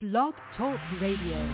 Blog Talk Radio.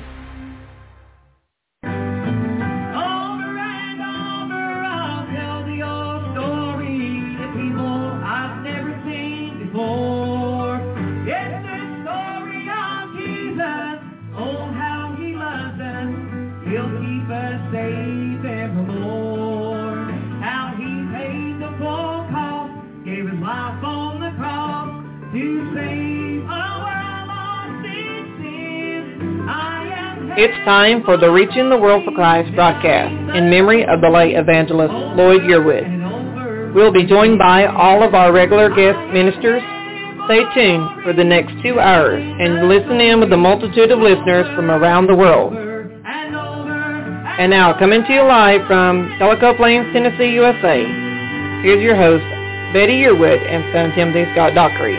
It's time for the Reaching the World for Christ broadcast in memory of the late evangelist Lloyd Yearwood. We'll be joined by all of our regular guest ministers. Stay tuned for the next 2 hours and listen in with a multitude of listeners from around the world. And now, coming to you live from Tellico Plains, Tennessee, USA, here's your host, Betty Yearwood and son Timothy Scott Dockery.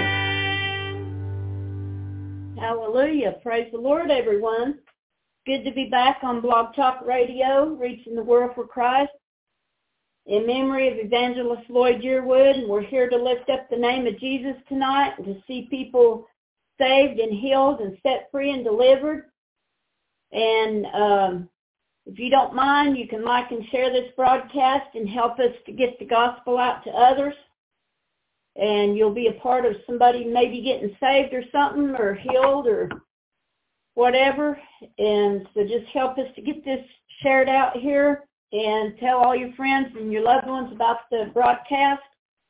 Hallelujah. Praise the Lord, everyone. Good to be back on Blog Talk Radio, Reaching the World for Christ, in memory of Evangelist Lloyd Yearwood, and we're here to lift up the name of Jesus tonight and to see people saved and healed and set free and delivered. And if you don't mind, you can like and share this broadcast and help us to get the gospel out to others. And you'll be a part of somebody maybe getting saved or something, or healed or whatever. And so just help us to get this shared out here and tell all your friends and your loved ones about the broadcast.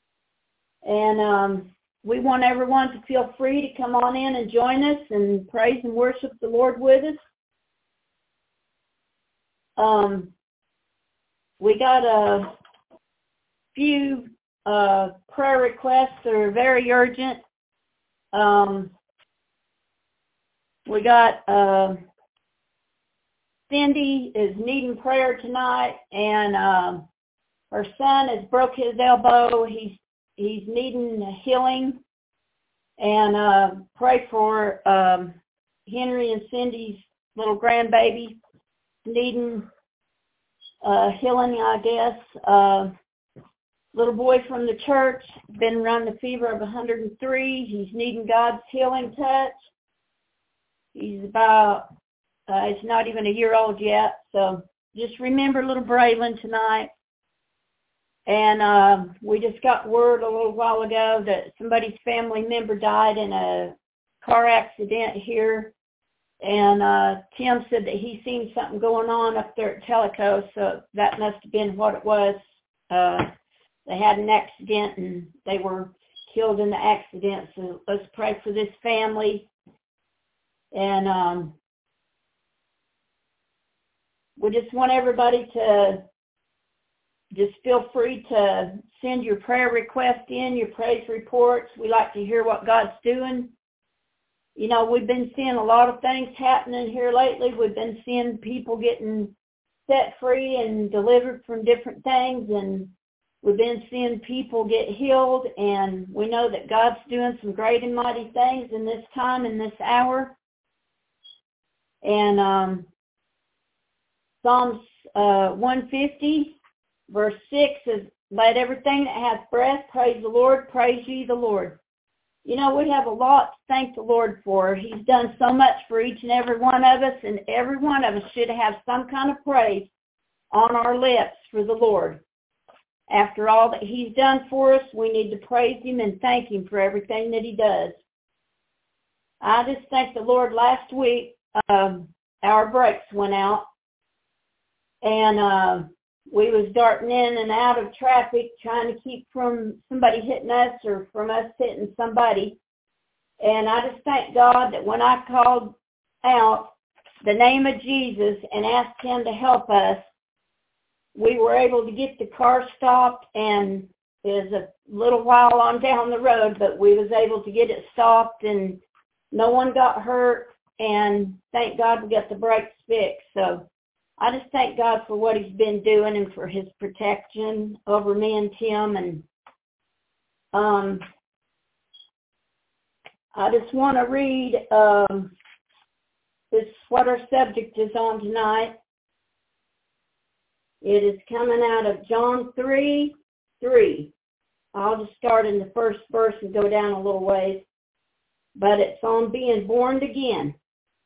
And we want everyone to feel free to come on in and join us and praise and worship the Lord with us. We got a few prayer requests that are very urgent. We got Cindy is needing prayer tonight, and her son has broke his elbow. He's needing healing, and pray for Henry and Cindy's little grandbaby needing healing, I guess. Little boy from the church, been running a fever of 103. He's needing God's healing touch. He's about, he's not even a year old yet. So just remember little Braylon tonight. And we just got word a little while ago that somebody's family member died in a car accident here. And Tim said that he seen something going on up there at Tellico, so that must have been what it was. They had an accident and they were killed in the accident. So let's pray for this family. And we just want everybody to just feel free to send your prayer request in, your praise reports. We like to hear what God's doing. You know, we've been seeing a lot of things happening here lately. We've been seeing people getting set free and delivered from different things, and we've been seeing people get healed, and we know that God's doing some great and mighty things in this time, in this hour. And Psalms 150, verse 6 says, "Let everything that hath breath praise the Lord, praise ye the Lord." You know, we have a lot to thank the Lord for. He's done so much for each and every one of us, and every one of us should have some kind of praise on our lips for the Lord. After all that he's done for us, we need to praise him and thank him for everything that he does. I just thank the Lord. Last week, our brakes went out, and we was darting in and out of traffic trying to keep from somebody hitting us or from us hitting somebody. And I just thank God that when I called out the name of Jesus and asked him to help us, we were able to get the car stopped, and it was a little while on down the road, but we was able to get it stopped, and no one got hurt. And thank God we got the brakes fixed. So I just thank God for what he's been doing and for his protection over me and Tim. And I just want to read this, what our subject is on tonight. It is coming out of John 3:3. I'll just start in the first verse and go down a little ways. But it's on being born again.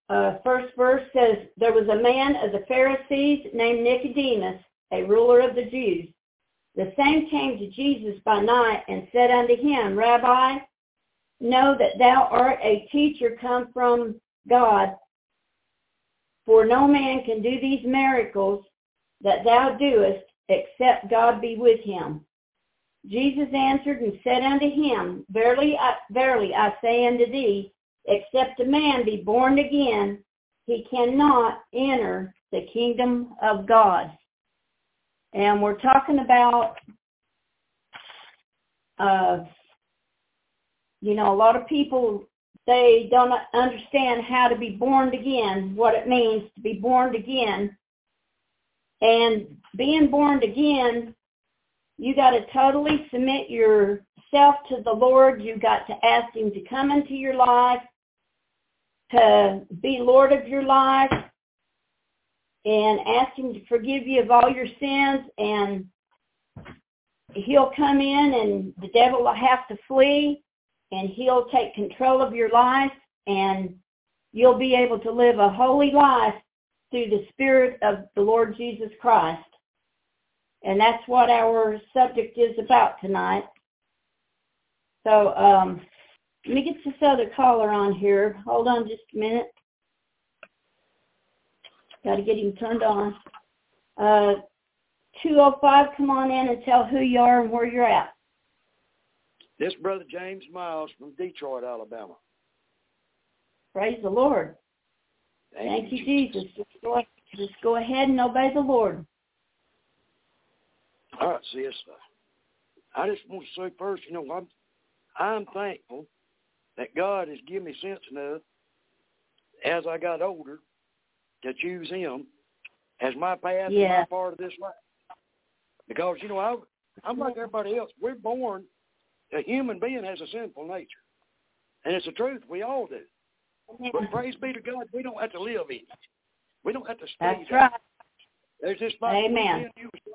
First verse says, there was a man of the Pharisees named Nicodemus, a ruler of the Jews. The same came to Jesus by night and said unto him, Rabbi, know that thou art a teacher come from God, for no man can do these miracles that thou doest, except God be with him. Jesus answered and said unto him, Verily I say unto thee, except a man be born again, he cannot enter the kingdom of God. And we're talking about, a lot of people, they don't understand how to be born again, what it means to be born again. And being born again, you got to totally submit yourself to the Lord. You got to ask him to come into your life, to be Lord of your life, and ask him to forgive you of all your sins, and he'll come in and the devil will have to flee, and he'll take control of your life, and you'll be able to live a holy life through the Spirit of the Lord Jesus Christ. And that's what our subject is about tonight. So let me get this other caller on here. Hold on just a minute. Got to get him turned on. 205, come on in and tell who you are and where you're at. This is Brother James Miles from Detroit, Alabama. Praise the Lord. Thank you, Jesus. Just go ahead and obey the Lord. All right, sis. I just want to say first, I'm thankful that God has given me sense enough as I got older to choose him as my path and my part of this life. Because, I'm like everybody else. We're born, a human being has a sinful nature. And it's the truth. We all do. But praise be to God, we don't have to live in it. We don't have to stay That's there. right. There's this Amen.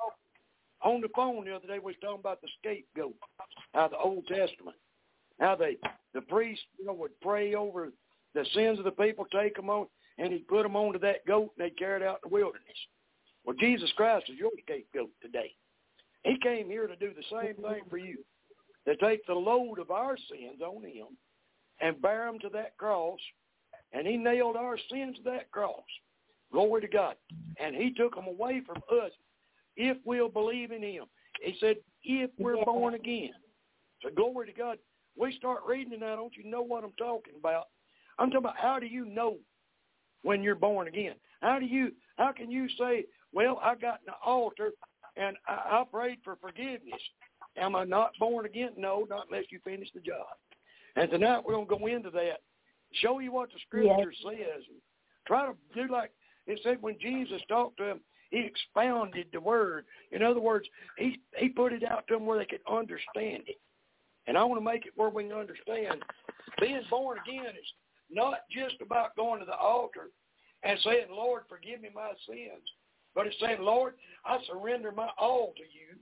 On the phone the other day, we was talking about the scapegoat out of the Old Testament. How the priest, would pray over the sins of the people, take them on, and he'd put them onto that goat, and they'd carry it out in the wilderness. Well, Jesus Christ is your scapegoat today. He came here to do the same thing for you, to take the load of our sins on him and bear them to that cross, and he nailed our sins to that cross. Glory to God. And he took them away from us if we'll believe in him. He said, if we're born again. So glory to God. We start reading it now, don't you know what I'm talking about? I'm talking about how do you know when you're born again? How can you say, well, I got in the altar and I prayed for forgiveness. Am I not born again? No, not unless you finish the job. And tonight we're going to go into that, show you what the Scripture says. Try to do like it said when Jesus talked to them, he expounded the Word. In other words, he put it out to them where they could understand it. And I want to make it where we can understand. Being born again is not just about going to the altar and saying, Lord, forgive me my sins. But it's saying, Lord, I surrender my all to you.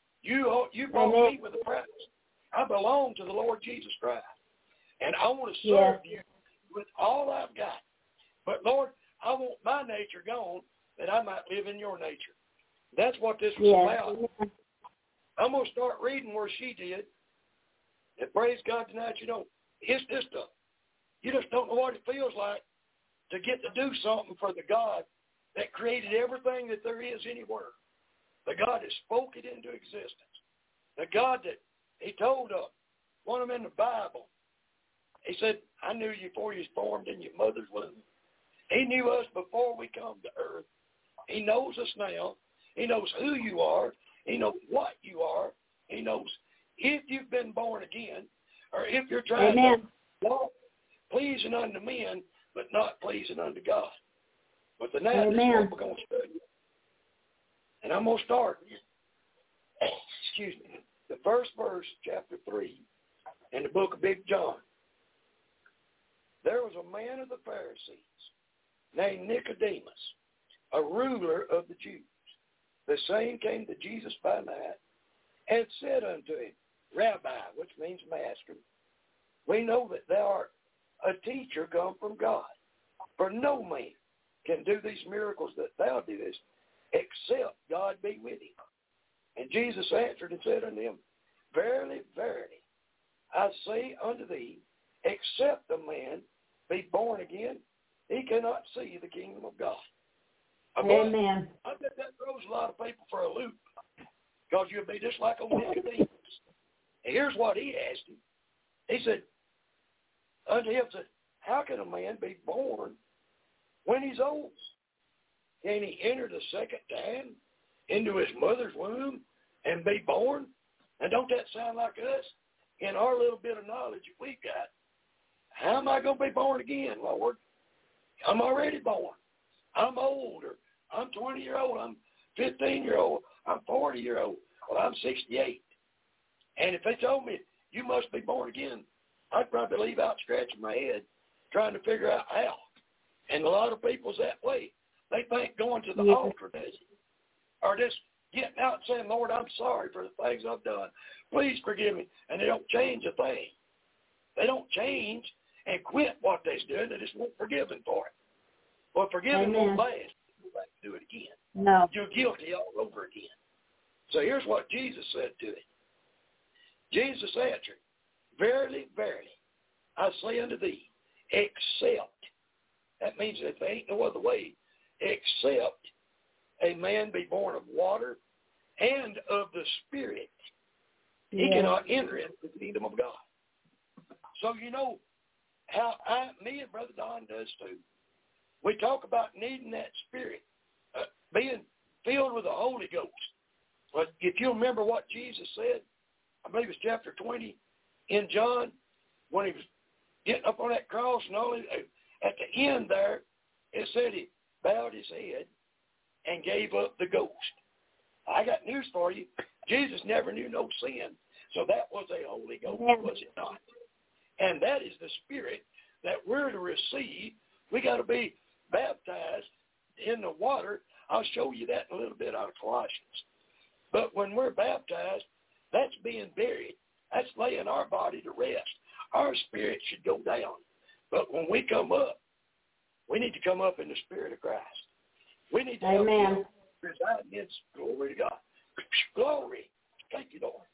You brought me with a presence. I belong to the Lord Jesus Christ. And I want to serve you with all I've got. But, Lord, I want my nature gone that I might live in your nature. That's what this was about. I'm going to start reading where she did. And praise God tonight, it's just you just don't know what it feels like to get to do something for the God that created everything that there is anywhere. The God that spoke it into existence. The God that he told one of them in the Bible. He said, I knew you before you was formed in your mother's womb. He knew us before we come to earth. He knows us now. He knows who you are. He knows what you are. He knows if you've been born again or if you're trying to walk pleasing unto men but not pleasing unto God. But tonight, this is what we're going to study. And I'm going to start, the first verse, chapter 3, in the book of Big John. There was a man of the Pharisees named Nicodemus, a ruler of the Jews. The same came to Jesus by night and said unto him, Rabbi, which means master, we know that thou art a teacher come from God. For no man can do these miracles that thou doest, except God be with him. And Jesus answered and said unto him, Verily, verily, I say unto thee, except a man be born again, he cannot see the kingdom of God. Amen. I bet that throws a lot of people for a loop, because you'll be just like old Nicodemus. And here's what he asked him. He said, unto him, said, how can a man be born when he's old? Can he enter the second time into his mother's womb and be born? And don't that sound like us? In our little bit of knowledge that we got, how am I going to be born again, Lord? I'm already born. I'm older. I'm 20-year-old. I'm 15-year-old. I'm 40-year-old. Well, I'm 68. And if they told me, you must be born again, I'd probably leave out scratching my head trying to figure out how. And a lot of people's that way. They think going to the altar does it. Or just getting out and saying, Lord, I'm sorry for the things I've done. Please forgive me. And they don't change a thing. They don't change and quit what they're doing. They just won't forgive them for it. Well, forgiving won't last. You go back and do it again. No. You're guilty all over again. So here's what Jesus said to it. Jesus answered, Verily, verily, I say unto thee, except, that means that there ain't no other way, except a man be born of water and of the Spirit, he cannot enter into the kingdom of God. So you know how me and Brother Don does too. We talk about needing that Spirit, being filled with the Holy Ghost. But if you remember what Jesus said, I believe it's chapter 20 in John, when he was getting up on that cross and all, at the end there, it said he bowed his head and gave up the ghost. I got news for you. Jesus never knew no sin, so that was a Holy Ghost, was it not? And that is the Spirit that we're to receive. We got to be baptized in the water. I'll show you that in a little bit out of Colossians. But when we're baptized, that's being buried. That's laying our body to rest. Our spirit should go down. But when we come up, we need to come up in the Spirit of Christ. We need to have reside in glory to God. Glory. Thank you, Lord.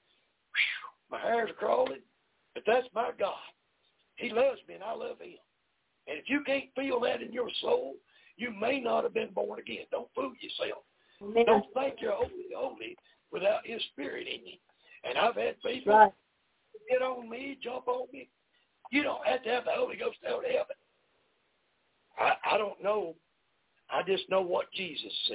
My hairs are crawling, but that's my God. He loves me and I love him. And if you can't feel that in your soul, you may not have been born again. Don't fool yourself. Amen. Don't think you're holy without his Spirit in you. And I've had people get on me, jump on me. You don't have to have the Holy Ghost to go to heaven. I don't know. I just know what Jesus said.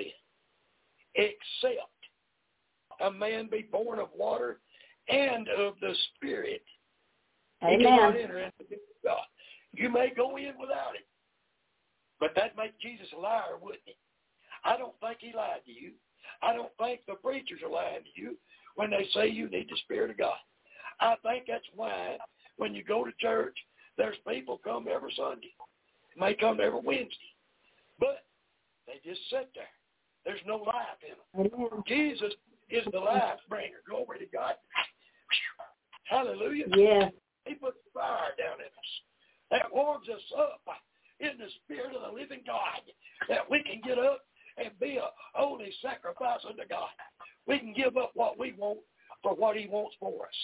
Except a man be born of water and of the Spirit, he cannot enter into the kingdom of God. You may go in without it, but that'd make Jesus a liar, wouldn't it? I don't think he lied to you. I don't think the preachers are lying to you when they say you need the Spirit of God. I think that's why when you go to church, there's people come every Sunday. May come every Wednesday. But they just sit there. There's no life in them. Jesus is the life bringer. Glory to God. Hallelujah. Yeah. He puts fire down in us. That warms us up in the Spirit of the living God, that we can get up and be a holy sacrifice unto God. We can give up what we want for what he wants for us.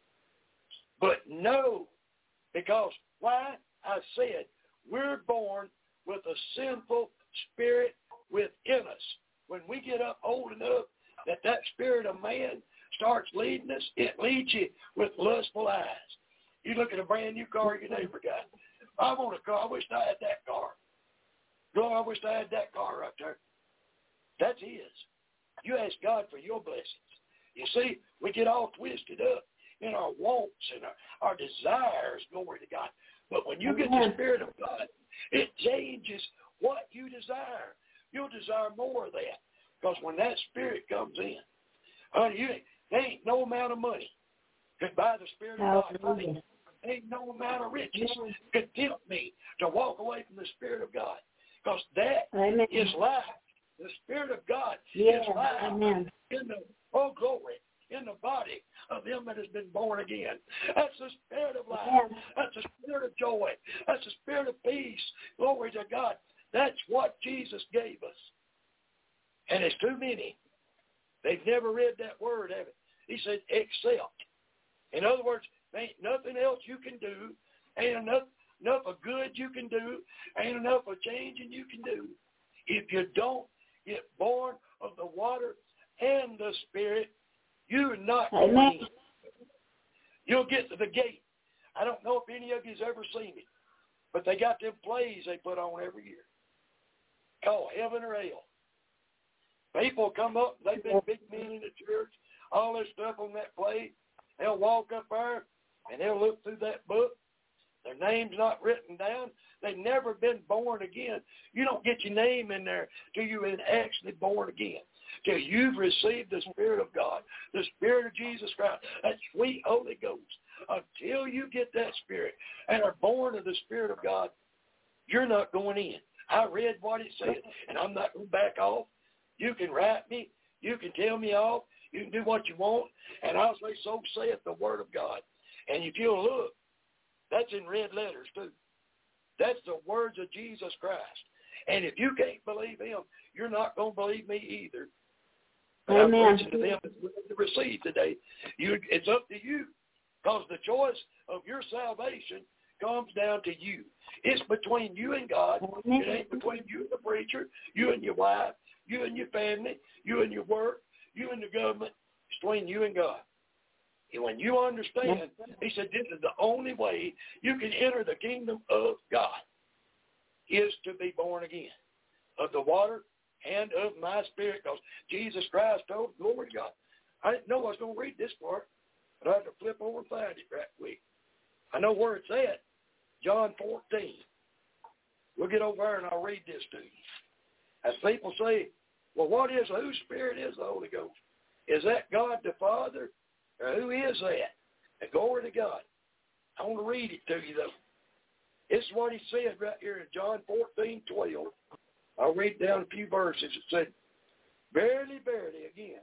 But no, because why? I said we're born with a sinful spirit within us. When we get up old enough that spirit of man starts leading us, it leads you with lustful eyes. You look at a brand new car your neighbor got. I want a car. I wish I had that car. Lord, I wish I had that car right there. That's his. You ask God for your blessings. You see, we get all twisted up in our wants and our desires, glory to God. But when you get the Spirit of God, it changes what you desire. You'll desire more of that. Because when that Spirit comes in, honey, there ain't no amount of money could buy the Spirit of God. There ain't no amount of riches could tempt me to walk away from the Spirit of God. Because that is life. The Spirit of God is life in the, oh glory, in the body of him that has been born again. That's the Spirit of life. That's the Spirit of joy. That's the spirit of peace. Glory to God. That's what Jesus gave us. And it's too many. They've never read that word, have it? He said, except. In other words, there ain't nothing else you can do. Ain't enough of good you can do. Ain't enough of changing you can do. If you don't get born of the water and the Spirit, you're not going in. You'll get to the gate. I don't know if any of you's ever seen it, but they got them plays they put on every year called Heaven or Hell. People come up, they've been big men in the church, all this stuff on that play. They'll walk up there, and they'll look through that book. Their name's not written down. They've never been born again. You don't get your name in there till you've been actually born again, till you've received the Spirit of God, the Spirit of Jesus Christ, that sweet Holy Ghost. Until you get that Spirit and are born of the Spirit of God, you're not going in. I read what it said, and I'm not going to back off. You can write me. You can tell me off. You can do what you want, and I'll say, so saith the Word of God. And if you'll look, that's in red letters too. That's the words of Jesus Christ. And if you can't believe Him, you're not going to believe me either. But I'm preaching to them to receive today. It's up to you, because the choice of your salvation comes down to you. It's between you and God. It ain't between you and the preacher, you and your wife, you and your family, you and your work, you and the government. It's between you and God. And when you understand, he said, this is the only way you can enter the kingdom of God, is to be born again of the water and of my Spirit. Because Jesus Christ told, glory to God. I didn't know I was going to read this part, but I had to flip over and find it right quick. I know where it's at. John 14. We'll get over there and I'll read this to you. As people say, well, whose Spirit is the Holy Ghost? Is that God the Father? Or who is that? And glory to God. I want to read it to you, though. This is what he said right here in John 14:12. I'll read down a few verses. It said, verily, verily, again,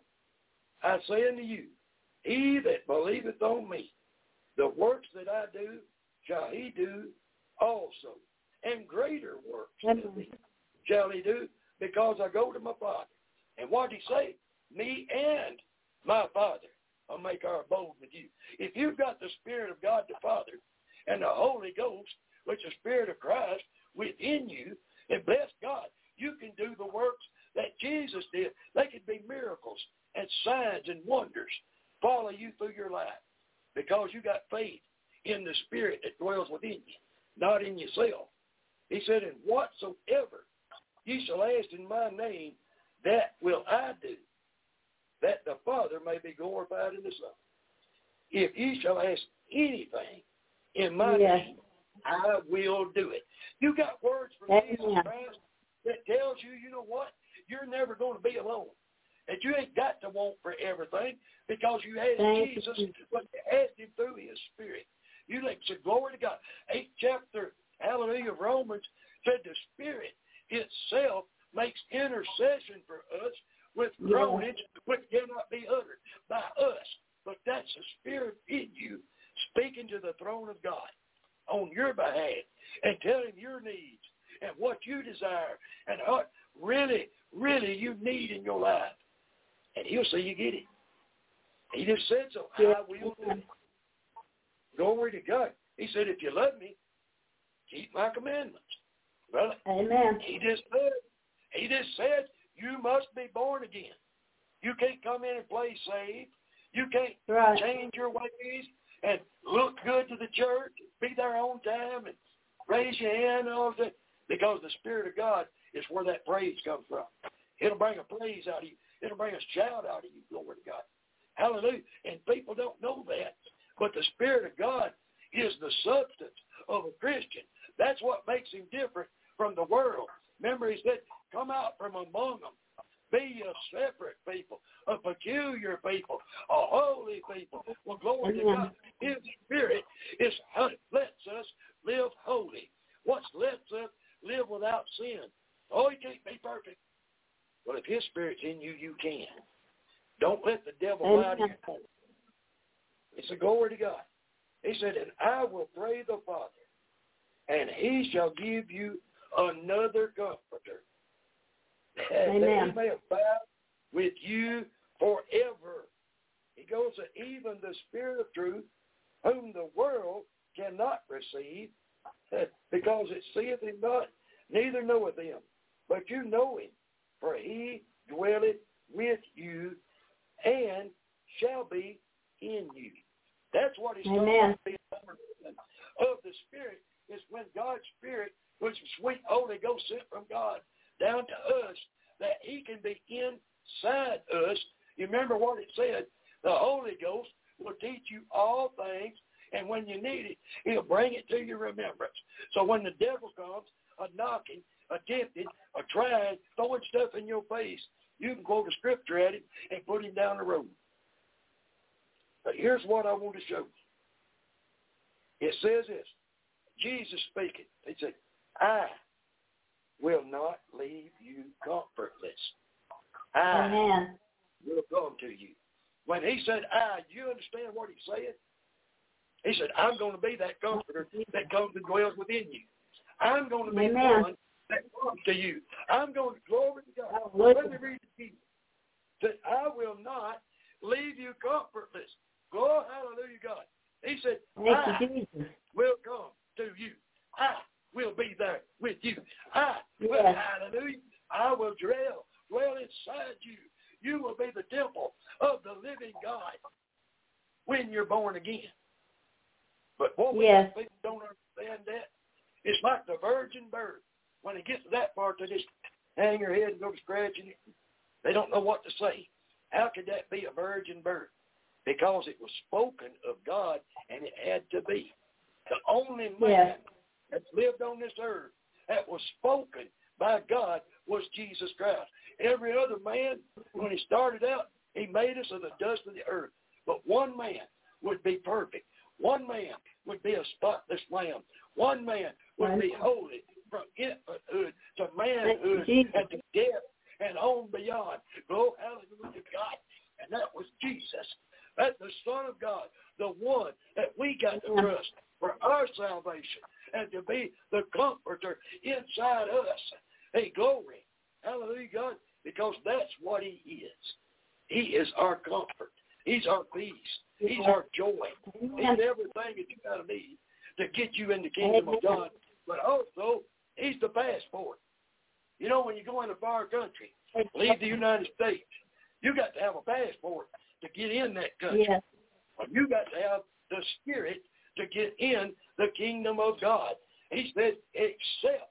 I say unto you, he that believeth on me, the works that I do, shall he do also. And greater works than these shall he do, because I go to my Father. And what did he say? Me and my Father will make our abode with you. If you've got the Spirit of God the Father and the Holy Ghost, which is the Spirit of Christ, within you, and bless God, you can do the works that Jesus did. They could be miracles and signs and wonders follow you through your life because you got faith in the Spirit that dwells within you, not in yourself. He said, and whatsoever ye shall ask in my name, that will I do, that the Father may be glorified in the Son. If ye shall ask anything in my name, I will do it. You got words from Jesus Christ that tells you, you know what? You're never going to be alone. That you ain't got to want for everything because you asked Jesus, but you asked him through his Spirit. You say, glory to God. 8th chapter, hallelujah, of Romans said the Spirit itself makes intercession for us with groanings which cannot be uttered by us. But that's the Spirit in you speaking to the throne of God on your behalf and telling your needs and what you desire and what really, really you need in your life. And he'll say you get it. He just said so. I will do it. Glory to God. He said, if you love me, keep my commandments. Brother, amen. He just said you must be born again. You can't come in and play saved. You can't change your ways and look good to the church, be there on time and raise your hand and all that, because the Spirit of God is where that praise comes from. It'll bring a praise out of you. It'll bring a shout out of you, glory to God. Hallelujah. And people don't know that. But the Spirit of God is the substance of a Christian. That's what makes him different from the world. Remember, he said, come out from among them. Be a separate people, a peculiar people, a holy people. Well, glory to God. His Spirit lets us live holy. What lets us live without sin? Oh, you can't be perfect. Well, if his Spirit's in you, you can. Don't let the devil lie to you. It's a glory to God. He said, and I will pray the Father, and he shall give you another comforter, Amen. that he may abide with you forever. He goes to even the Spirit of truth, whom the world cannot receive, because it seeth him not, neither knoweth him. But you know him, for he dwelleth with you and shall be in you. That's what he's talking about, being born of the Spirit, is when God's Spirit, which is sweet Holy Ghost sent from God down to us, that he can be inside us. You remember what it said? The Holy Ghost will teach you all things, and when you need it, he'll bring it to your remembrance. So when the devil comes, knocking, tempting, trying, throwing stuff in your face, you can quote a scripture at him and put him down the road. But here's what I want to show you. It says this, Jesus speaking. He said, I will not leave you comfortless. I will come to you. When he said I, you understand what he said? He said, I'm going to be that comforter that comes and dwells within you. I'm going to be the one that comes to you. I'm going to, glory to God. Let me read it to you. That I will not leave you comfortless. Glory, hallelujah, God. He said, I will come to you. I will be there with you. I will, hallelujah, I will dwell inside you. You will be the temple of the living God when you're born again. But what we people don't understand that, it's like the virgin birth. When it gets to that part, they just hang their head and go to scratching it. They don't know what to say. How could that be a virgin birth? Because it was spoken of God, and it had to be. The only man that lived on this earth that was spoken by God was Jesus Christ. Every other man, when he started out, he made us of the dust of the earth. But one man would be perfect. One man would be a spotless lamb. One man would be holy from infanthood to manhood and to death and on beyond. Oh, hallelujah, God. And that was Jesus. That's the Son of God, the one that we got to trust for our salvation and to be the comforter inside us. Hey, glory. Hallelujah, God, because that's what he is. He is our comfort. He's our peace. He's our joy. He's everything that you got to need to get you in the kingdom of God. But also, he's the passport. You know, when you go in a far country, leave the United States, you got to have a passport to get in that country. You got to have the Spirit to get in the kingdom of God. He said, except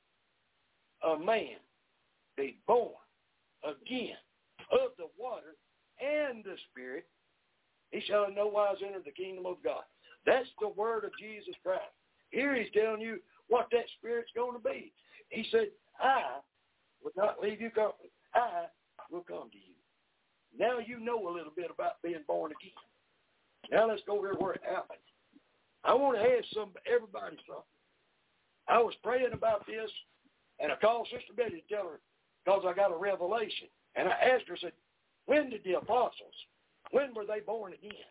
a man be born again of the water and the Spirit, he shall in no wise enter the kingdom of God. That's the word of Jesus Christ. Here he's telling you what that Spirit's going to be. He said, I will not leave you comfortless. I will come to you. Now you know a little bit about being born again. Now let's go over where it happened. I want to ask everybody something. I was praying about this, and I called Sister Betty to tell her, because I got a revelation. And I asked her, I said, when did the apostles, when were they born again?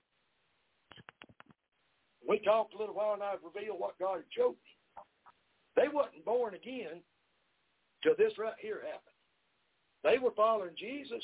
We talked a little while, and I revealed what God had showed me. They wasn't born again till this right here happened. They were following Jesus,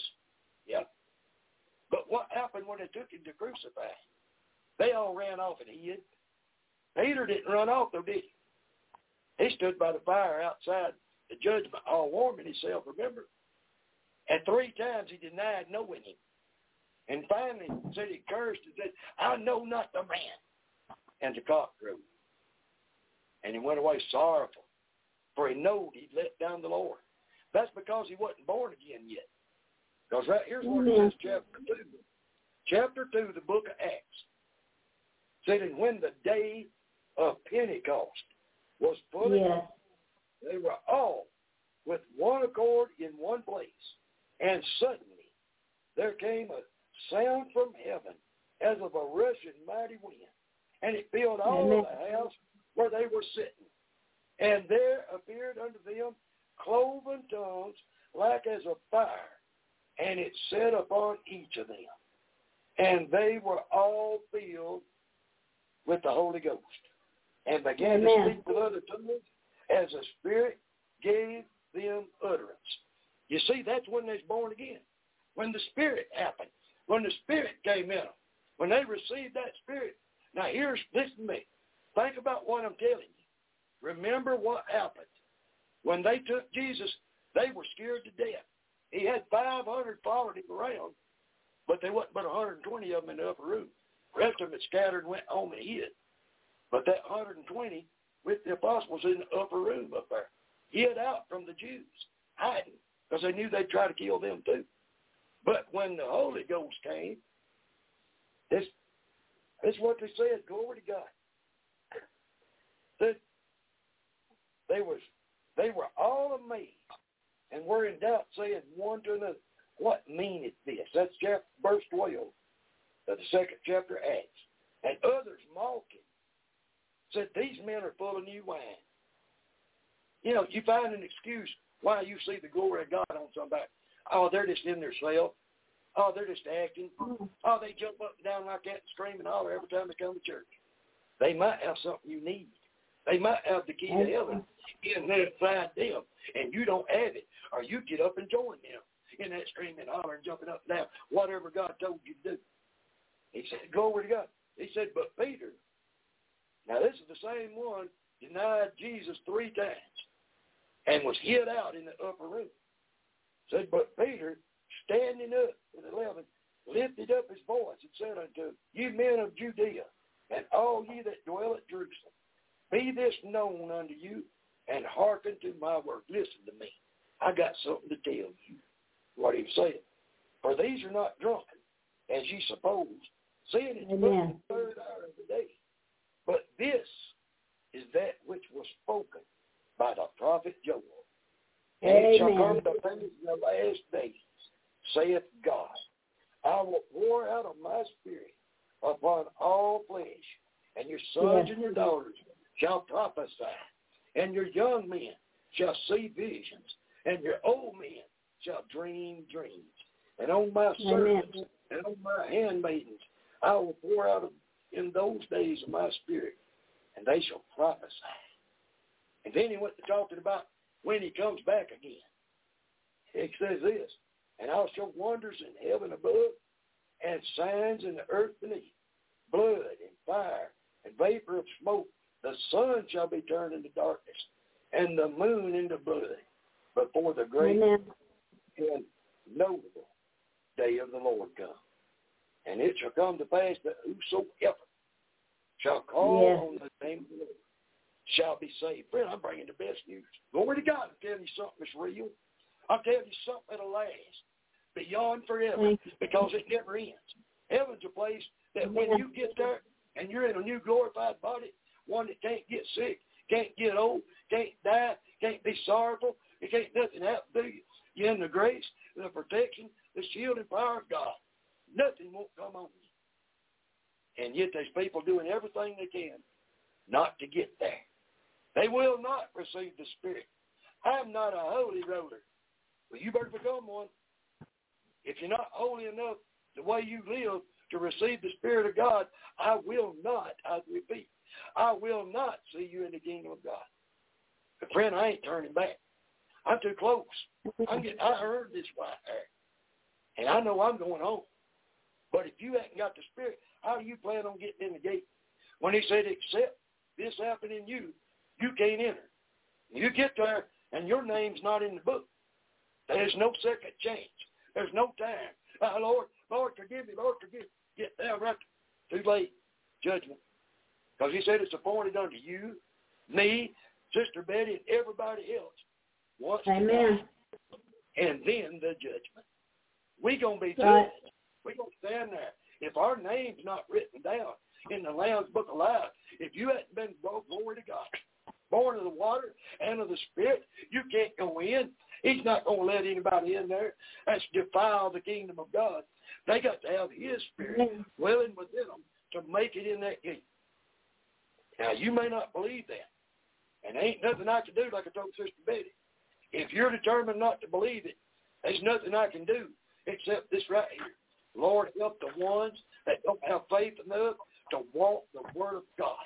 but what happened when they took him to crucify him? They all ran off and hid. Peter didn't run off, though, did he? He stood by the fire outside the judgment, all warming himself, remember? And 3 times he denied knowing him. And finally said he cursed and said, I know not the man. And the cock crew. And he went away sorrowful, for he knowed he'd let down the Lord. That's because he wasn't born again yet. Because right here's what it says, chapter 2. Chapter 2, the book of Acts. Said, and when the day of Pentecost was fully come, they were all with one accord in one place. And suddenly there came a sound from heaven as of a rushing mighty wind. And it filled all the house where they were sitting. And there appeared unto them cloven tongues like as of fire, and it sat upon each of them. And they were all filled with the Holy Ghost, and began to speak with other tongues as the Spirit gave them utterance. You see, that's when they're born again. When the Spirit happened. When the Spirit came in them. When they received that Spirit. Now listen to me. Think about what I'm telling you. Remember what happened. When they took Jesus, they were scared to death. He had 500 followed him around, but there wasn't but 120 of them in the upper room. The rest of them had scattered and went home and hid. But that 120 with the apostles in the upper room up there, hid out from the Jews, hiding, because they knew they'd try to kill them too. But when the Holy Ghost came, this is what they said, glory to God. That they were all amazed and were in doubt, saying one to another, what meaneth this? That's verse 12 of the second chapter of Acts. And others mocking said, these men are full of new wine. You know, you find an excuse why you see the glory of God on somebody. Oh, they're just in their self. Oh, they're just acting. Oh, they jump up and down like that and scream and holler every time they come to church. They might have something you need. They might have the key to heaven in there inside them, and you don't have it, or you get up and join them in that screaming, hollering, jumping up and down, whatever God told you to do. He said, glory to God. He said, but Peter, now this is the same one, denied Jesus 3 times and was hid out in the upper room. Said, but Peter, standing up in 11, lifted up his voice and said unto him, you men of Judea, and all ye that dwell at Jerusalem, be this known unto you, and hearken to my word. Listen to me. I got something to tell you. What he said. For these are not drunken, as ye suppose, seeing it's the third hour of the day. But this is that which was spoken by the prophet Joel. And it shall come to pass in the last days, saith God, I will pour out of my spirit upon all flesh, and your sons and your daughters shall prophesy, and your young men shall see visions, and your old men shall dream dreams. And on my servants and on my handmaidens I will pour out in those days of my spirit, and they shall prophesy. And then he went to talking about when he comes back again. It says this, and I'll show wonders in heaven above and signs in the earth beneath, blood and fire and vapor of smoke. The sun shall be turned into darkness and the moon into blood before the great and notable day of the Lord come. And it shall come to pass that whosoever shall call on the name of the Lord shall be saved. Friend, I'm bringing the best news. Glory to God. I'm telling you something that's real. I'm telling you something that'll last beyond forever because it never ends. Heaven's a place that when you get there and you're in a new glorified body, one that can't get sick, can't get old, can't die, can't be sorrowful, it can't nothing happen to you. You're in the grace, the protection, the shield and power of God. Nothing won't come on you. And yet there's people doing everything they can not to get there. They will not receive the Spirit. I'm not a holy roller. Well, you better become one. If you're not holy enough the way you live to receive the Spirit of God, I will not, I repeat, I will not see you in the kingdom of God. But friend, I ain't turning back. I'm too close. I heard this right there. And I know I'm going home. But if you haven't got the Spirit, how do you plan on getting in the gate? When he said, except this happened in you, you can't enter. You get there, and your name's not in the book. There's no second chance. There's no time. Lord, forgive me. Lord, forgive me. Get there right. Too late. Judgment. Because he said it's appointed unto you, me, Sister Betty, and everybody else. Once and then the judgment. We're going to be judged. We're going to stand there. If our name's not written down in the Lamb's Book of Life, if you hadn't been, glory to God, born of the water and of the Spirit, you can't go in. He's not going to let anybody in there. That's defile the kingdom of God. They got to have his Spirit dwelling within them to make it in that gate. Now, you may not believe that. And there ain't nothing I can do, like I told Sister Betty. If you're determined not to believe it, there's nothing I can do except this right here. Lord, help the ones that don't have faith enough to walk the Word of God.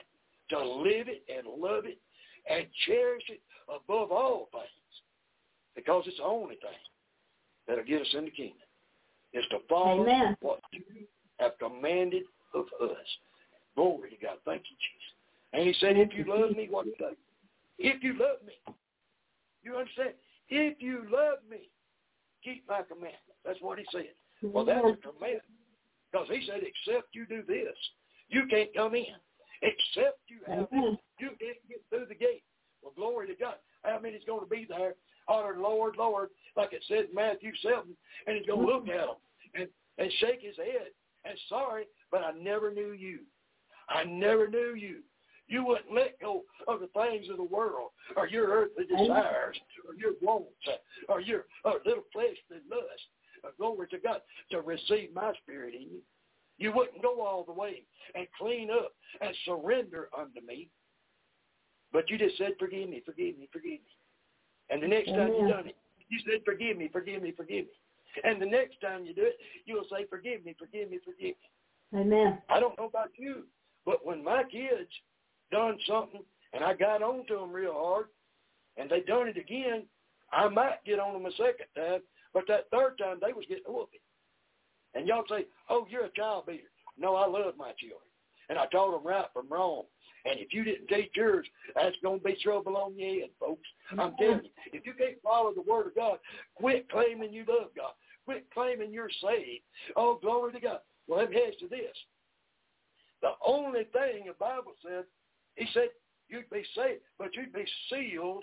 to live it and love it and cherish it above all things, because it's the only thing that'll get us in the kingdom, is to follow Amen. what you have commanded of us. Glory to God. Thank you, Jesus. And he said, if you love me, what do you say? If you love me. You understand? If you love me, keep my commandments. That's what he said. Well, that's a commandment. Because he said, except you do this, you can't come in. Except you have this, you can't get through the gate. Well, glory to God. How many's going to be there? Honor, Lord, Lord, like it said in Matthew 7, and he's going to look at them and shake his head and sorry, but I never knew you. I never knew you. You wouldn't let go of the things of the world, or your earthly desires, or your wants, or your little fleshly lust. Glory to God, to receive my spirit in you. You wouldn't go all the way and clean up and surrender unto me. But you just said, forgive me, forgive me, forgive me. And the next time you done it, you said, forgive me, forgive me, forgive me. And the next time you do it, you'll say, forgive me, forgive me, forgive me. Amen. I don't know about you, but when my kids done something and I got on to them real hard and they done it again, I might get on them a second time, but that third time they was getting a whooping. And y'all say, oh, you're a child beater. No, I love my children. And I taught them right from wrong. And if you didn't teach yours, that's going to be trouble on your head, folks. I'm telling you, if you can't follow the word of God, quit claiming you love God. Quit claiming you're saved. Oh, glory to God. Well, let me ask you this. The only thing the Bible said, he said you'd be saved, but you'd be sealed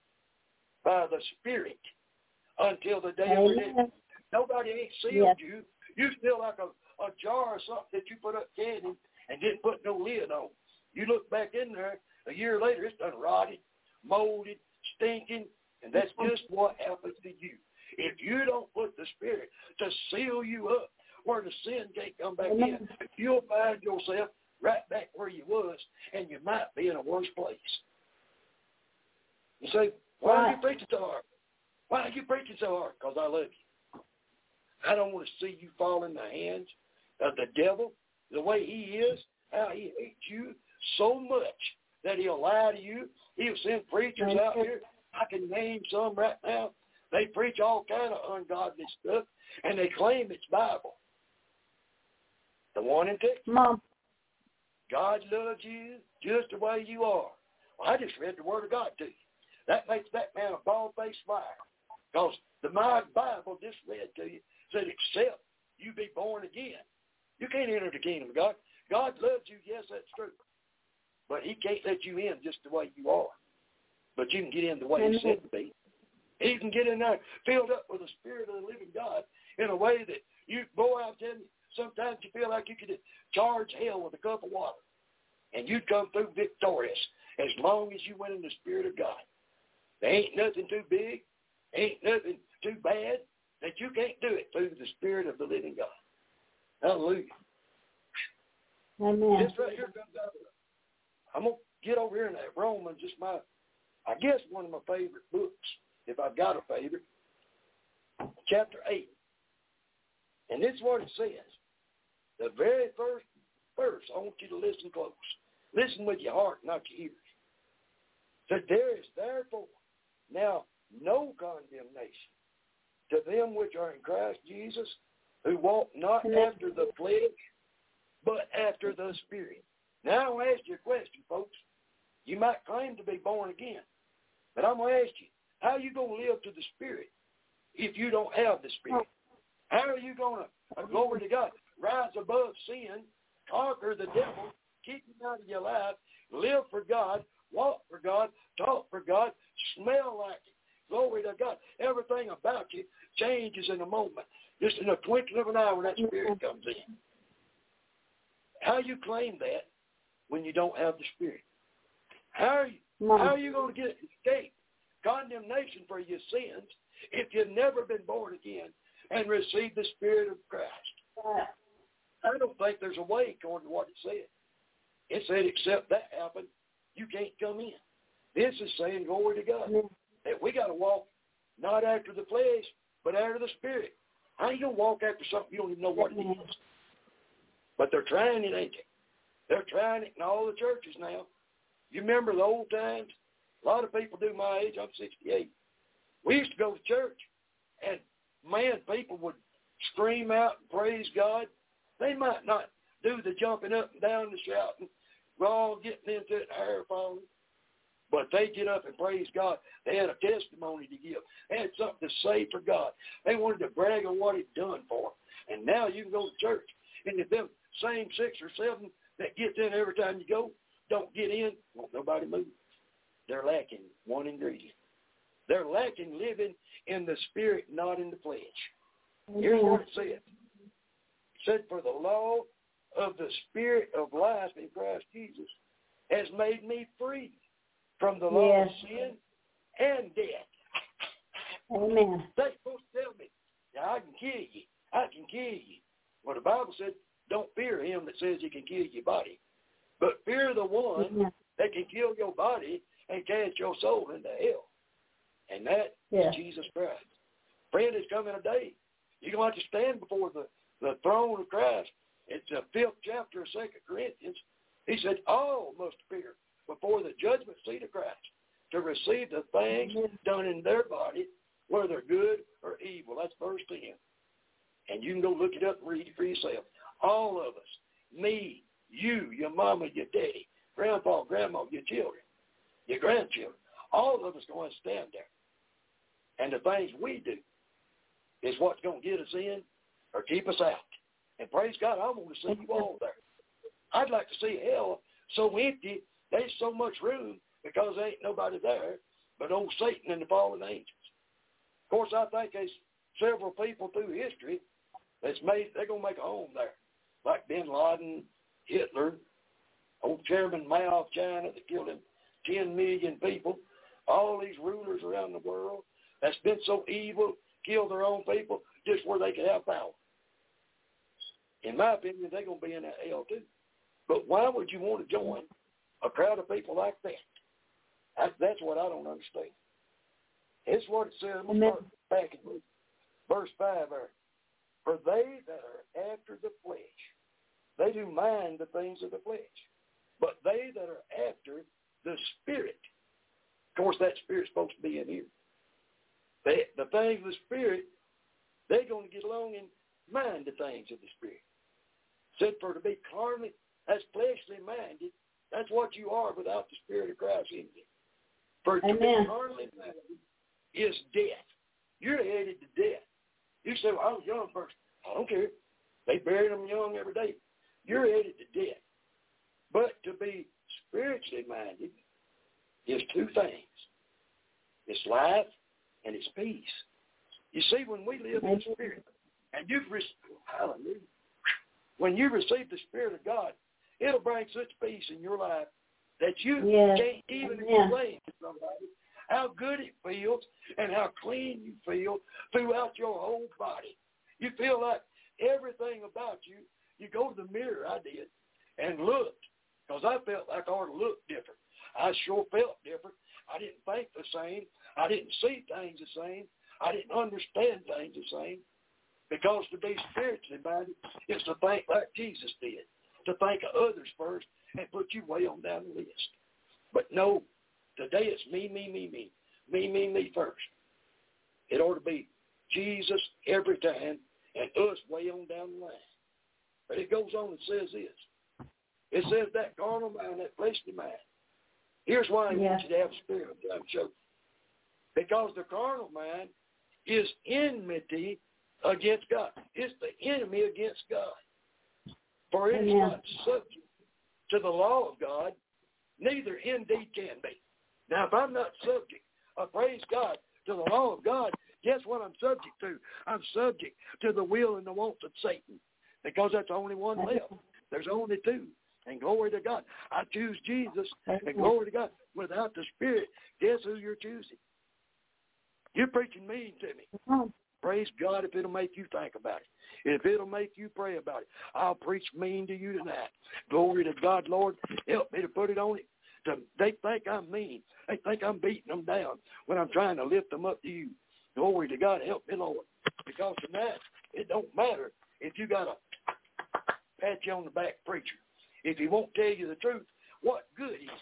by the Spirit until the day of redemption. Nobody ain't sealed you. You still like a jar or something that you put up candy and didn't put no lid on. You look back in there, a year later, it's done rotted, molded, stinking, and that's just what happens to you. If you don't put the Spirit to seal you up where the sin can't come back in, you'll find yourself right back where you was, and you might be in a worse place. You say, why are you preaching so hard? Why are you preaching so hard? Because I love you. I don't want to see you fall in the hands of the devil the way he is, how he hates you so much that he'll lie to you. He'll send preachers out here. I can name some right now. They preach all kind of ungodly stuff, and they claim it's Bible. The one in Texas. Mom. God loves you just the way you are. Well, I just read the Word of God to you. That makes that man a bald-faced liar. Because my Bible just read to you said, except you be born again, you can't enter the kingdom of God. God loves you, yes, that's true. But he can't let you in just the way you are. But you can get in the way he said to be. He can get in there filled up with the Spirit of the living God in a way that you, boy, I'm telling you, sometimes you feel like you could charge hell with a cup of water. And you'd come through victorious as long as you went in the Spirit of God. There ain't nothing too big, ain't nothing too bad that you can't do it through the Spirit of the living God. Hallelujah. Amen. This right here comes out of it. I'm going to get over here in that Romans, just I guess one of my favorite books, if I've got a favorite, chapter 8. And this is what it says. The very first verse, I want you to listen close. Listen with your heart, not your ears. That there is therefore now no condemnation to them which are in Christ Jesus, who walk not after the flesh, but after the Spirit. Now I'll ask you a question, folks. You might claim to be born again, but I'm going to ask you, how are you going to live to the Spirit if you don't have the Spirit? How are you going to, glory to God, rise above sin, conquer the devil, keep him out of your life, live for God, walk for God, talk for God, smell like it? Glory to God. Everything about you changes in a moment. Just in a twinkling of an eye when that Spirit comes in. How you claim that when you don't have the Spirit? How are you going to escape condemnation for your sins if you've never been born again and received the Spirit of Christ? I don't think there's a way according to what it said. It said, except that happened, you can't come in. This is saying, glory to God, that we got to walk not after the flesh, but after the Spirit. How are you going to walk after something you don't even know what it is? But they're trying it, ain't they? They're trying it in all the churches now. You remember the old times? A lot of people do my age. I'm 68. We used to go to church, and, man, people would scream out and praise God. They might not do the jumping up and down and shouting. We're all getting into it, hair falling. But they get up and praise God. They had a testimony to give. They had something to say for God. They wanted to brag on what He'd done for them. And now you can go to church, and if them same 6 or 7 that gets in every time you go don't get in, won't nobody move. They're lacking one ingredient. They're lacking living in the Spirit, not in the flesh. Here's what it said. It said, for the law of the Spirit of life in Christ Jesus has made me free from the law of sin and death. Amen. They're supposed to tell me, now I can kill you. I can kill you. Well, the Bible said, don't fear him that says he can kill your body, but fear the one that can kill your body and cast your soul into hell. And that is Jesus Christ. Friend, it's coming a day. You're going to have to stand before the throne of Christ. It's the 5th chapter of 2 Corinthians. He said, all must appear before the judgment seat of Christ to receive the things done in their body, whether good or evil. That's verse 10. And you can go look it up and read it for yourself. All of us, me, you, your mama, your daddy, grandpa, grandma, your children, your grandchildren, all of us going to stand there. And the things we do is what's going to get us in or keep us out. And praise God, I want to see you all there. I'd like to see hell so empty, there's so much room because there ain't nobody there but old Satan and the fallen angels. Of course, I think there's several people through history they're going to make a home there, like Bin Laden, Hitler, old Chairman Mao of China that killed 10 million people, all these rulers around the world that's been so evil, killed their own people just where they could have power. In my opinion, they're going to be in that hell too. But why would you want to join a crowd of people like that? That's what I don't understand. It's what it says. Let's start back in verse 5 there. For they that are after the flesh, they do mind the things of the flesh. But they that are after the Spirit, of course that Spirit's supposed to be in here. The things of the Spirit, they're going to get along and mind the things of the Spirit. Said for to be carnally, that's fleshly minded, that's what you are without the Spirit of Christ in you. For to be carnally minded is death. You're headed to death. You say, well, I was a young person. I don't care. They bury them young every day. You're headed to death. But to be spiritually minded is 2 things. It's life and it's peace. You see, when we live in the Spirit, and hallelujah, when you receive the Spirit of God, it'll bring such peace in your life that you can't even explain to somebody how good it feels and how clean you feel throughout your whole body. You feel like everything about you, you go to the mirror, I did, and looked, because I felt like I ought to look different. I sure felt different. I didn't think the same. I didn't see things the same. I didn't understand things the same. Because to be spiritually minded is to think like Jesus did, to think of others first and put you way on down the list. But no, today it's me first. It ought to be Jesus every time and us way on down the line. But it goes on and says this. It says that carnal mind, that fleshly mind. Here's why I want you to have a spirit. I'm showing. Because the carnal mind is enmity against God. It's the enemy against God. For it is not subject to the law of God, neither indeed can be. Now, if I'm not subject, praise God, to the law of God, guess what I'm subject to? I'm subject to the will and the wants of Satan, because that's the only one left. There's only 2. And glory to God. I choose Jesus, and glory to God. Without the Spirit, guess who you're choosing? You're preaching mean to me. Praise God if it'll make you think about it. If it'll make you pray about it, I'll preach mean to you tonight. Glory to God, Lord. Help me to put it on it. They think I'm mean. They think I'm beating them down when I'm trying to lift them up to you. Glory to God. Help me, Lord. Because tonight, it don't matter if you got a pat you on the back preacher. If he won't tell you the truth, what good is he?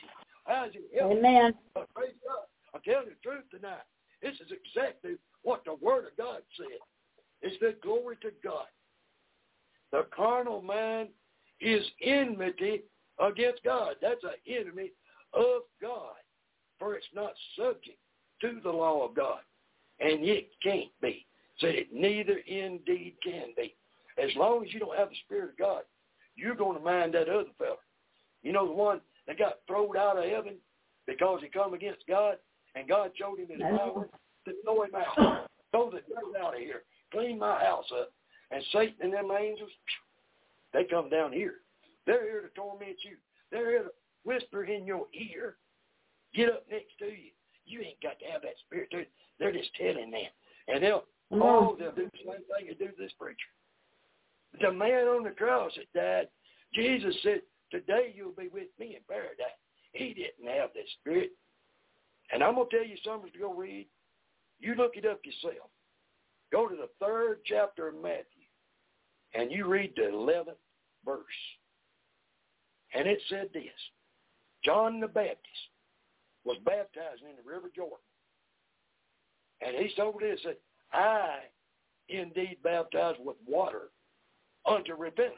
How is it helping? Amen. But praise God. I'm telling you the truth tonight. This is exactly what the Word of God said. It said, glory to God. The carnal mind is enmity against God. That's an enemy of God. For it's not subject to the law of God. And it can't be. Said it neither indeed can be. As long as you don't have the Spirit of God, you're going to mind that other fella. You know the one that got thrown out of heaven because he come against God, and God showed him his power to throw him out. Throw the dirt out of here. Clean my house up. And Satan and them angels, they come down here. They're here to torment you. They're here to whisper in your ear. Get up next to you. You ain't got to have that spirit to it. They're just telling them. And they'll do the same thing they do to this preacher. The man on the cross that died, Jesus said, today you'll be with me in paradise. He didn't have that spirit. And I'm going to tell you something to go read. You look it up yourself. Go to the 3rd chapter of Matthew, and you read the 11th verse. And it said this, John the Baptist was baptized in the river Jordan. And he told this, that I indeed baptize with water unto repentance.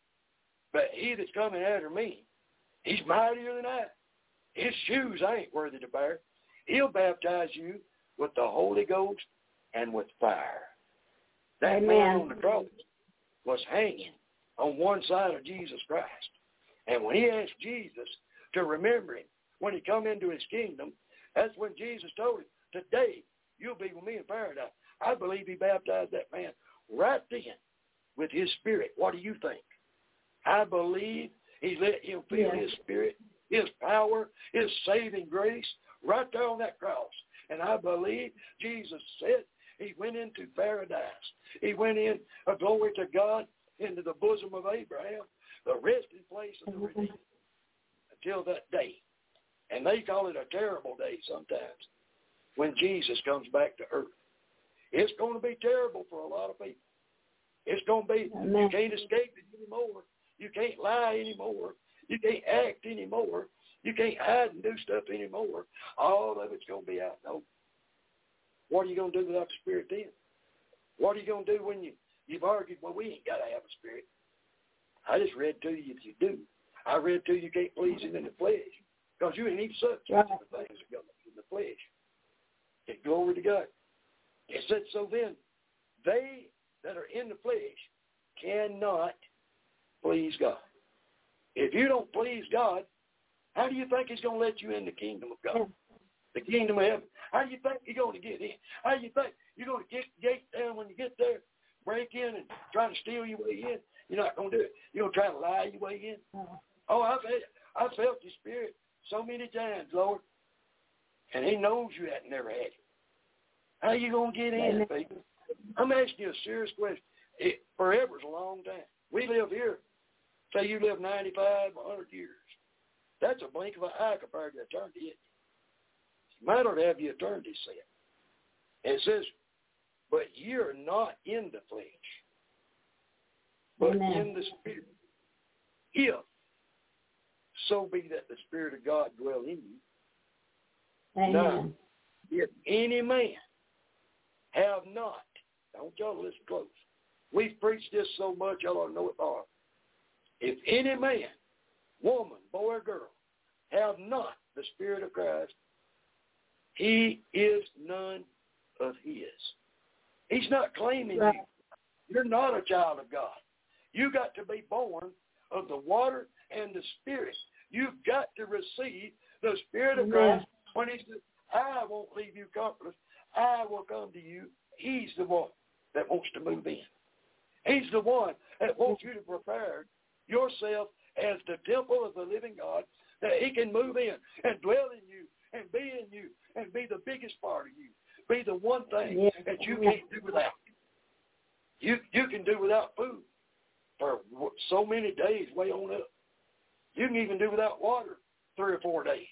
But he that's coming after me, he's mightier than I. His shoes I ain't worthy to bear. He'll baptize you with the Holy Ghost and with fire. That man on the cross was hanging on one side of Jesus Christ. And when he asked Jesus to remember him, when he come into his kingdom, that's when Jesus told him, today you'll be with me in paradise. I believe he baptized that man right then with his spirit. What do you think? I believe he let him feel his spirit, his power, his saving grace right there on that cross. And I believe Jesus said he went into paradise. He went in, glory to God, into the bosom of Abraham, the resting place of the redeemed, until that day. And they call it a terrible day sometimes when Jesus comes back to earth. It's going to be terrible for a lot of people. It's going to be, you can't escape it anymore. You can't lie anymore. You can't act anymore. You can't hide and do stuff anymore. All of it's going to be out in the open. What are you going to do without the Spirit then? What are you going to do when you've argued, well, we ain't got to have a spirit. I just read to you if you do. I read to you can't please him in the flesh because you ain't even subject to the things that go in the flesh. Get glory to God. It said, so then, they that are in the flesh cannot please God. If you don't please God, how do you think he's going to let you in the kingdom of God? The kingdom of heaven. How do you think you're going to get in? How do you think you're going to kick the gate down when you get there, break in and try to steal your way in? You're not going to do it. You're going to try to lie your way in? Oh, I've felt your spirit so many times, Lord. And he knows you hadn't never had it. How are you going to get in, people? I'm asking you a serious question. Forever's a long time. We live here. Say you live 95, 100 years. That's a blink of an eye compared to eternity. It's a matter to have your eternity set. And it says, but you're not in the flesh, but in the Spirit. If so be that the Spirit of God dwell in you. Amen. Now, if any man have not, I want y'all to listen close. We've preached this so much, y'all ought to know it by heart. If any man, woman, boy, or girl, have not the Spirit of Christ, he is none of his. He's not claiming you. You're not a child of God. You got to be born of the water and the Spirit. You've got to receive the Spirit of Christ when he says, I won't leave you comfortless. I will come to you. He's the one that wants to move in. He's the one that wants you to prepare yourself as the temple of the living God, that he can move in and dwell in you and be in you and be the biggest part of you. Be the one thing that you can't do without. You can do without food for so many days way on up. You can even do without water 3 or 4 days.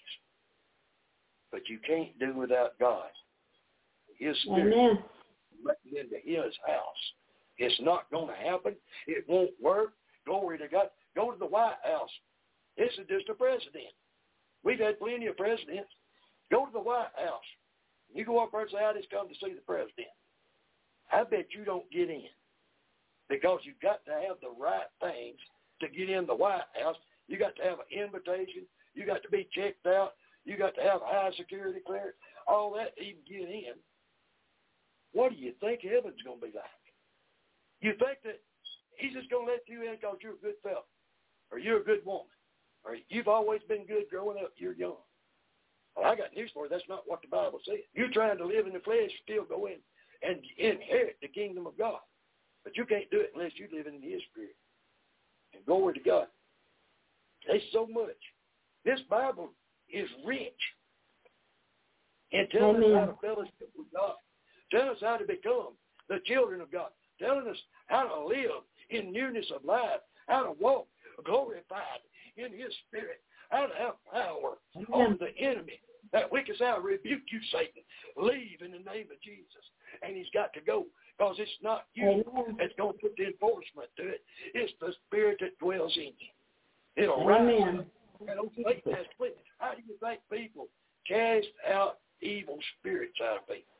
But you can't do without God. His Spirit into his house. It's not going to happen. It won't work. Glory to God. Go to the White House. This is just a president. We've had plenty of presidents. Go to the White House. You go up there and say, I just come to see the president. I bet you don't get in because you've got to have the right things to get in the White House. You got to have an invitation. You got to be checked out. You got to have a high security clearance. All that to even get in. What do you think heaven's going to be like? You think that he's just going to let you in because you're a good fellow or you're a good woman or you've always been good growing up, you're young. Well, I got news for you. That's not what the Bible says. You're trying to live in the flesh, still go in and inherit the kingdom of God. But you can't do it unless you're living in his spirit. And glory to God. There's so much. This Bible is rich in telling us how to fellowship with God, telling us how to become the children of God, telling us how to live in newness of life, how to walk glorified in his spirit, how to have power over the enemy. That wicked say, I rebuke you, Satan. Leave in the name of Jesus. And he's got to go because it's not you that's going to put the enforcement to it. It's the spirit that dwells in you. It'll rise. How do you think people cast out evil spirits out of people?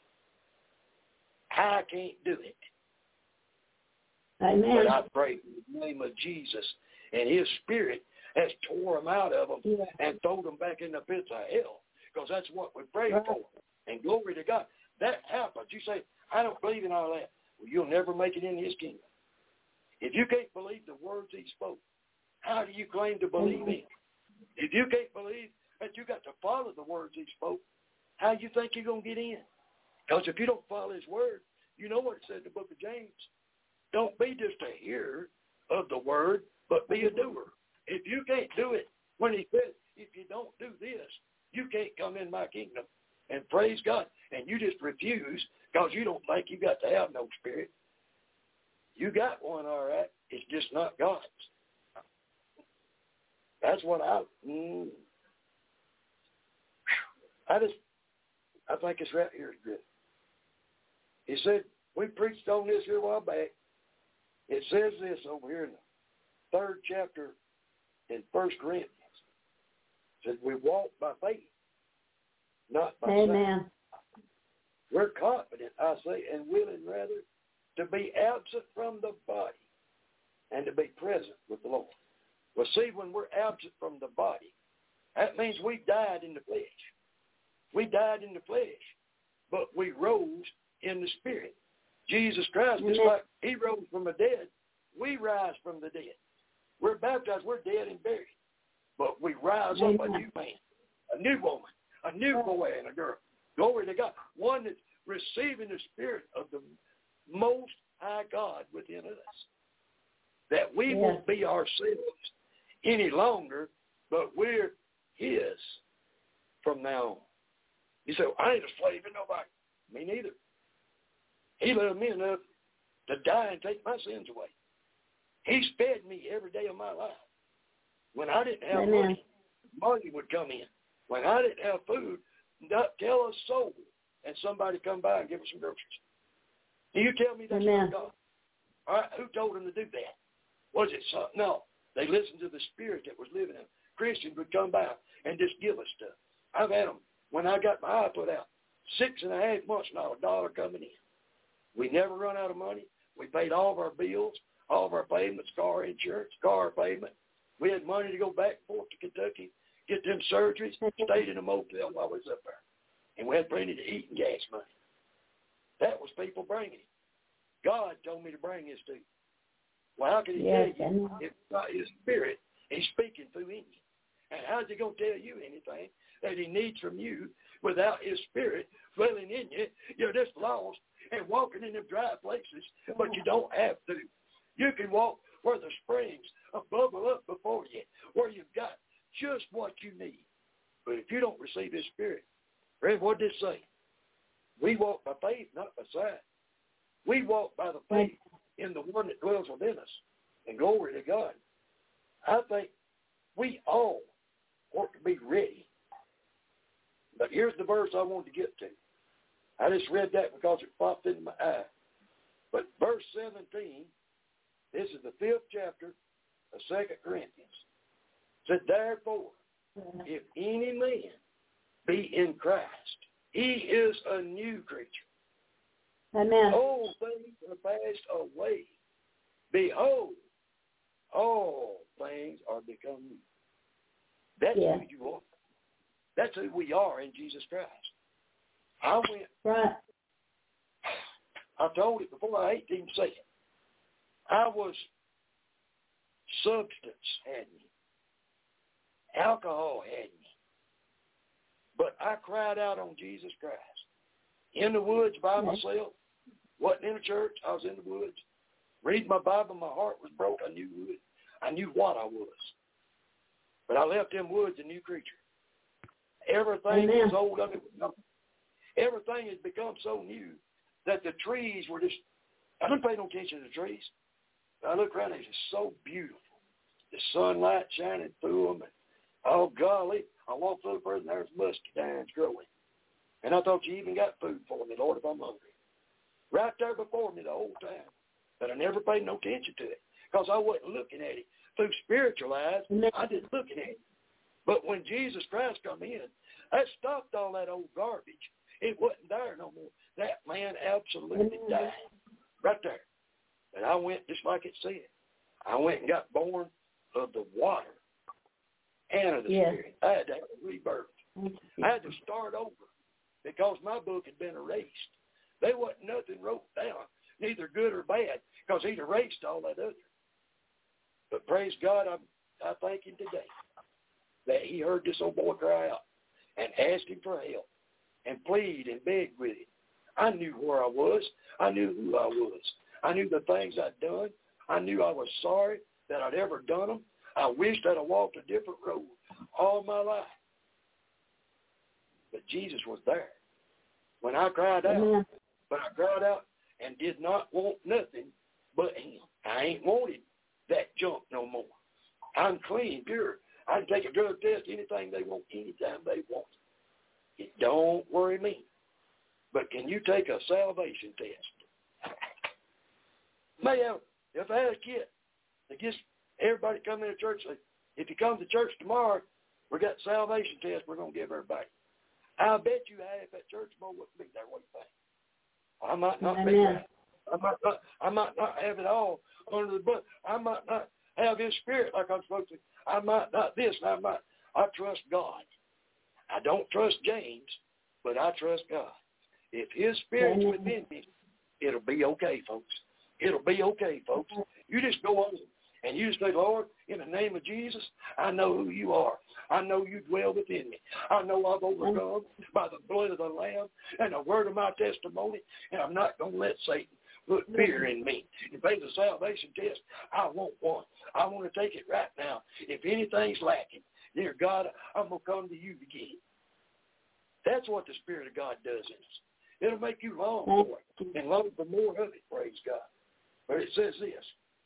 I can't do it. Amen. But I pray in the name of Jesus, and his spirit has tore them out of them and thrown them back in the pits of hell, because that's what we pray for. And glory to God. That happens. You say, I don't believe in all that. Well, you'll never make it in his kingdom. If you can't believe the words he spoke, how do you claim to believe him? If you can't believe that you got to follow the words he spoke, how do you think you're going to get in? Because if you don't follow his word, you know what it said in the book of James. Don't be just a hearer of the word, but be a doer. If you can't do it, when he said, if you don't do this, you can't come in my kingdom. And praise God. And you just refuse because you don't think you got to have no spirit. You got one, all right. It's just not God's. That's what I think it's right here. He said, we preached on this here a while back. It says this over here in the 3rd chapter in 1 Corinthians. It says we walk by faith, not by sight. We're confident, I say, and willing rather to be absent from the body and to be present with the Lord. Well, see, when we're absent from the body, that means we died in the flesh. We died in the flesh, but we rose in the spirit. Jesus Christ, just like he rose from the dead, we rise from the dead. We're baptized, we're dead and buried. But we rise up a new man, a new woman, a new boy and a girl. Glory to God. One that's receiving the spirit of the Most High God within us. That we won't be ourselves any longer, but we're his from now on. You say, well, I ain't a slave to nobody. Me neither. He loved me enough to die and take my sins away. He's fed me every day of my life. When I didn't have money would come in. When I didn't have food, not tell a soul, and somebody come by and give us some groceries. Do you tell me that's not God? All right, who told them to do that? Was it something? No. They listened to the spirit that was living in them. Christians would come by and just give us stuff. I've had them, when I got my eye put out, 6.5 months, not $1 coming in. We never run out of money. We paid all of our bills, all of our payments, car insurance, car payment. We had money to go back and forth to Kentucky, get them surgeries, stayed in a motel while we was up there. And we had plenty to eat and gas money. That was people bringing it. God told me to bring this to you. Well, how can he tell you if it's not his spirit, he's speaking through in you? And how's he going to tell you anything that he needs from you without his spirit dwelling in you? You're just lost and walking in them dry places, but you don't have to. You can walk where the springs bubble up before you, where you've got just what you need. But if you don't receive his spirit, Rev, what did it say? We walk by faith, not by sight. We walk by the faith in the one that dwells within us. And glory to God. I think we all want to be ready. But here's the verse I wanted to get to. I just read that because it popped into my eye. But verse 17, this is the 5th chapter of 2 Corinthians. It said, therefore, if any man be in Christ, he is a new creature. Amen. Old things are passed away. Behold, all things are become new. That's who you are. That's who we are in Jesus Christ. I told it before, I hate to even say it. I was, substance had me. Alcohol had me. But I cried out on Jesus Christ. In the woods by myself. Wasn't in a church. I was in the woods. Reading my Bible, my heart was broke. I knew what I was. But I left them woods a new creature. Everything was old under me. Everything has become so new that the trees were just, I didn't pay no attention to the trees. I look around, they're just so beautiful. The sunlight shining through them. And, oh, golly, I walked a little further and there's muscadines growing. And I thought, you even got food for me, Lord, if I'm hungry. Right there before me the whole time. But I never paid no attention to it because I wasn't looking at it through spiritual eyes. I didn't look at it. But when Jesus Christ come in, that stopped all that old garbage. It wasn't there no more. That man absolutely died right there. And I went just like it said. I went and got born of the water and of the Spirit. I had to have a rebirth. I had to start over because my book had been erased. There wasn't nothing wrote down, neither good or bad, because he'd erased all that other. But praise God, I thank him today that he heard this old boy cry out and asked him for help and plead and beg with him. I knew where I was. I knew who I was. I knew the things I'd done. I knew I was sorry that I'd ever done them. I wished I'd have walked a different road all my life. But Jesus was there. When I cried out, but I cried out and did not want nothing but him. I ain't wanted that junk no more. I'm clean, pure. I can take a drug test, anything they want, anytime they want. It don't worry me. But can you take a salvation test? If I had a kid that gets everybody coming to church, say, if you come to church tomorrow, we got salvation test we're going to give everybody. I bet you half that church boy wouldn't be there. What do you think? I might not be there. I might not have it all under the book. I might not have his spirit like I'm supposed to. I might not this. I trust God. I don't trust James, but I trust God. If his spirit's within me, it'll be okay, folks. It'll be okay, folks. You just go on and you just say, Lord, in the name of Jesus, I know who you are. I know you dwell within me. I know I've overcome by the blood of the Lamb and the word of my testimony, and I'm not going to let Satan put fear in me. If there's a salvation test, I want one. I want to take it right now. If anything's lacking, dear God, I'm going to come to you to get it. That's what the Spirit of God does in us. It'll make you long for it and long for more of it, praise God. But it says this,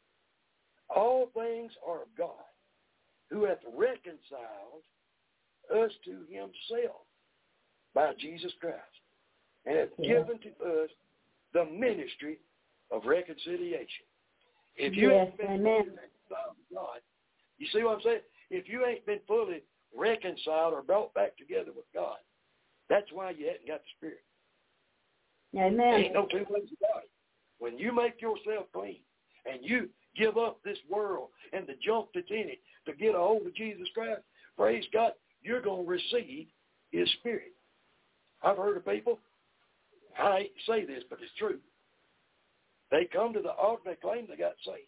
all things are of God, who hath reconciled us to himself by Jesus Christ, and hath given to us the ministry of reconciliation. If you ain't been fully reconciled to God, you see what I'm saying? If you ain't been fully reconciled or brought back together with God, that's why you hadn't got the Spirit. Amen. There ain't no two ways about it. When you make yourself clean and you give up this world and the junk that's in it to get a hold of Jesus Christ, praise God, you're going to receive his Spirit. I've heard of people, I hate to say this, but it's true. They come to the altar, they claim they got saved.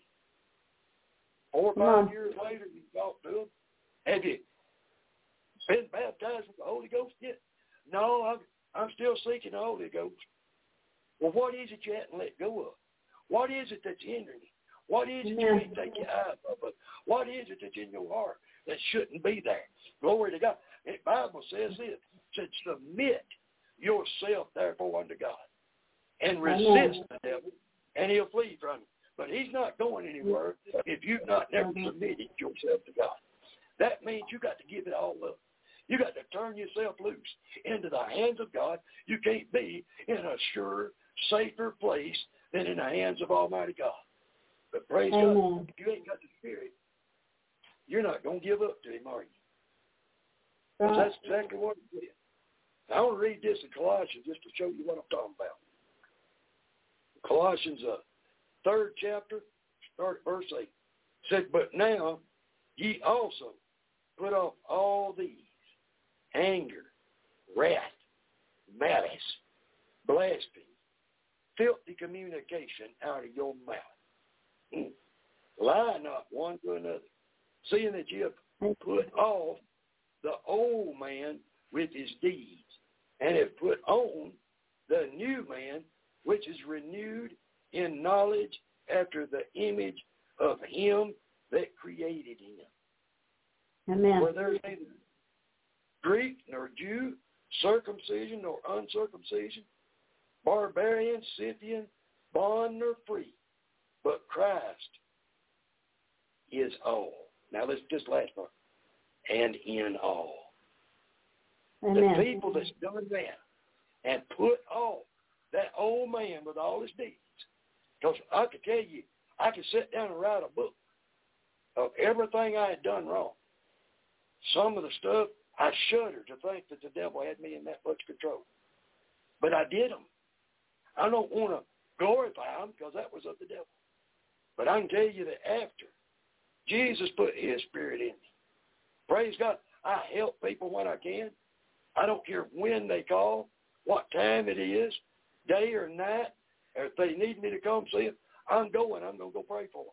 4 or 5 years later, you talk to them, have you been baptized with the Holy Ghost yet? No, I'm still seeking the Holy Ghost. Well, what is it you haven't let go of? What is it that's hindering you? What is it you ain't take your eyes off of? What is it that's in your heart that shouldn't be there? Glory to God. The Bible says this, it said, submit yourself, therefore, unto God, and resist the devil, and he'll flee from you. But he's not going anywhere if you've not never submitted yourself to God. That means you got to give it all up. You got to turn yourself loose into the hands of God. You can't be in a sure, safer place than in the hands of Almighty God. But praise God, if you ain't got the Spirit, you're not going to give up to him, are you? Because that's exactly what it did. I want to read this in Colossians just to show you what I'm talking about. Colossians 3rd chapter, start at verse 8. It said, but now ye also put off all these, anger, wrath, malice, blasphemy, filthy communication out of your mouth. Lie not one to another, seeing that ye have put off the old man with his deeds, and have put on the new man, which is renewed in knowledge after the image of him that created him. Amen. Where there's neither Greek nor Jew, circumcision nor uncircumcision, barbarian, Scythian, bond nor free, but Christ is all. Now let's just last part. And in all. Amen. The people that's done that and put off that old man with all his deeds. Because I could tell you, I could sit down and write a book of everything I had done wrong. Some of the stuff, I shudder to think that the devil had me in that much control. But I did them. I don't want to glorify them because that was of the devil. But I can tell you that after Jesus put his spirit in me, praise God, I help people when I can. I don't care when they call, what time it is, day or night, or if they need me to come see them, I'm going to go pray for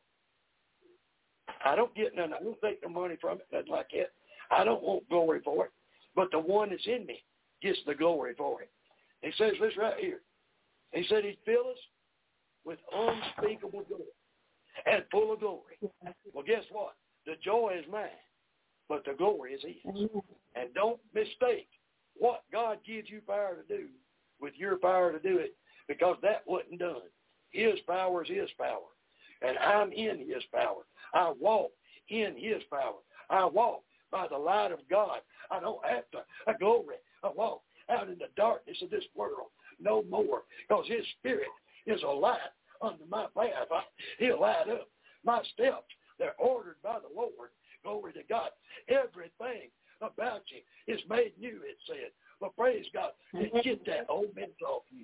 them. I don't get none. I don't take no money from it, nothing like that. I don't want glory for it, but the one that's in me gets the glory for it. He says this right here. He said he'd fill us with unspeakable joy and full of glory. Well, guess what? The joy is mine, but the glory is his. And don't mistake what God gives you power to do with your power to do it, because that wasn't done. His power is his power, and I'm in his power. I walk in his power. I walk by the light of God. I don't have to glory. I walk out in the darkness of this world no more, because his spirit is a light under my path. He'll light up my steps. They're ordered by the Lord. Glory to God. Everything about you is made new, it said. But praise God, get that old man off you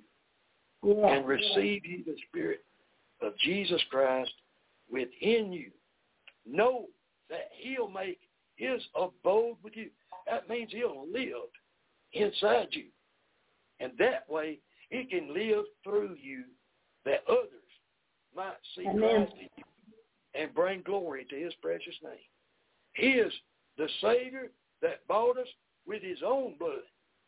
and receive you the Spirit of Jesus Christ within you. Know that he'll make his abode with you. That means he'll live inside you. And that way, he can live through you that others might see Christ in you and bring glory to his precious name. He is the Savior that bought us with his own blood.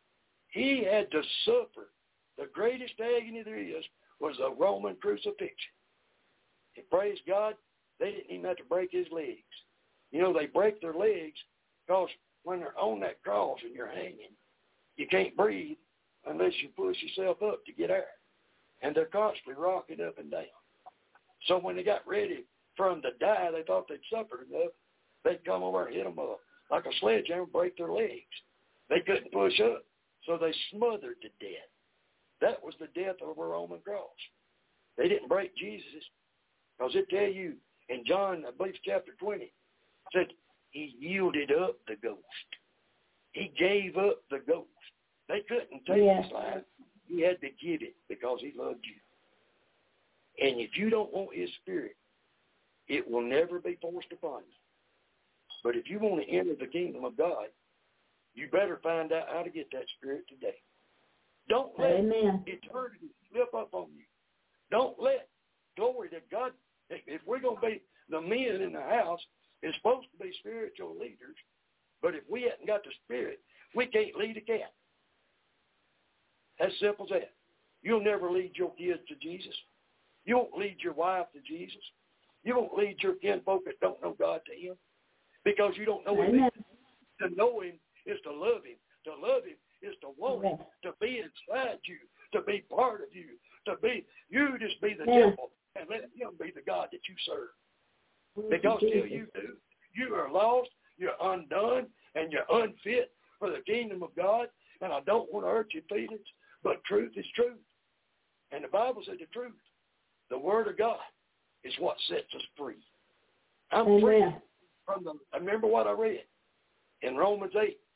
He had to suffer. The greatest agony there is was a Roman crucifixion. And praise God, they didn't even have to break his legs. You know, they break their legs because when they're on that cross and you're hanging, you can't breathe unless you push yourself up to get air. And they're constantly rocking up and down. So when they got ready for them to die, they thought they'd suffered enough. They'd come over and hit them up like a sledgehammer, break their legs. They couldn't push up, so they smothered to death. That was the death of a Roman cross. They didn't break Jesus, because it tell you in John, I believe chapter 20, said he yielded up the ghost. He gave up the ghost. They couldn't take his life. He had to give it because he loved you. And if you don't want his spirit, it will never be forced upon you. But if you want to enter the kingdom of God, you better find out how to get that spirit today. Don't let eternity slip up on you. Don't let, glory to God, if we're going to be the men in the house, it's supposed to be spiritual leaders, but if we haven't got the spirit, we can't lead a cat. As simple as that. You'll never lead your kids to Jesus. You won't lead your wife to Jesus. You won't lead your kinfolk that don't know God to him, because you don't know him. To know him is to love him. To love him is to want him, to be inside you, to be part of you, to be, you just be the temple and let him be the God that you serve. Because till you do, you are lost, you're undone, and you're unfit for the kingdom of God. And I don't want to hurt your feelings, but truth is truth. And the Bible said the truth, the word of God, is what sets us free. I'm free from I remember what I read in Romans 8.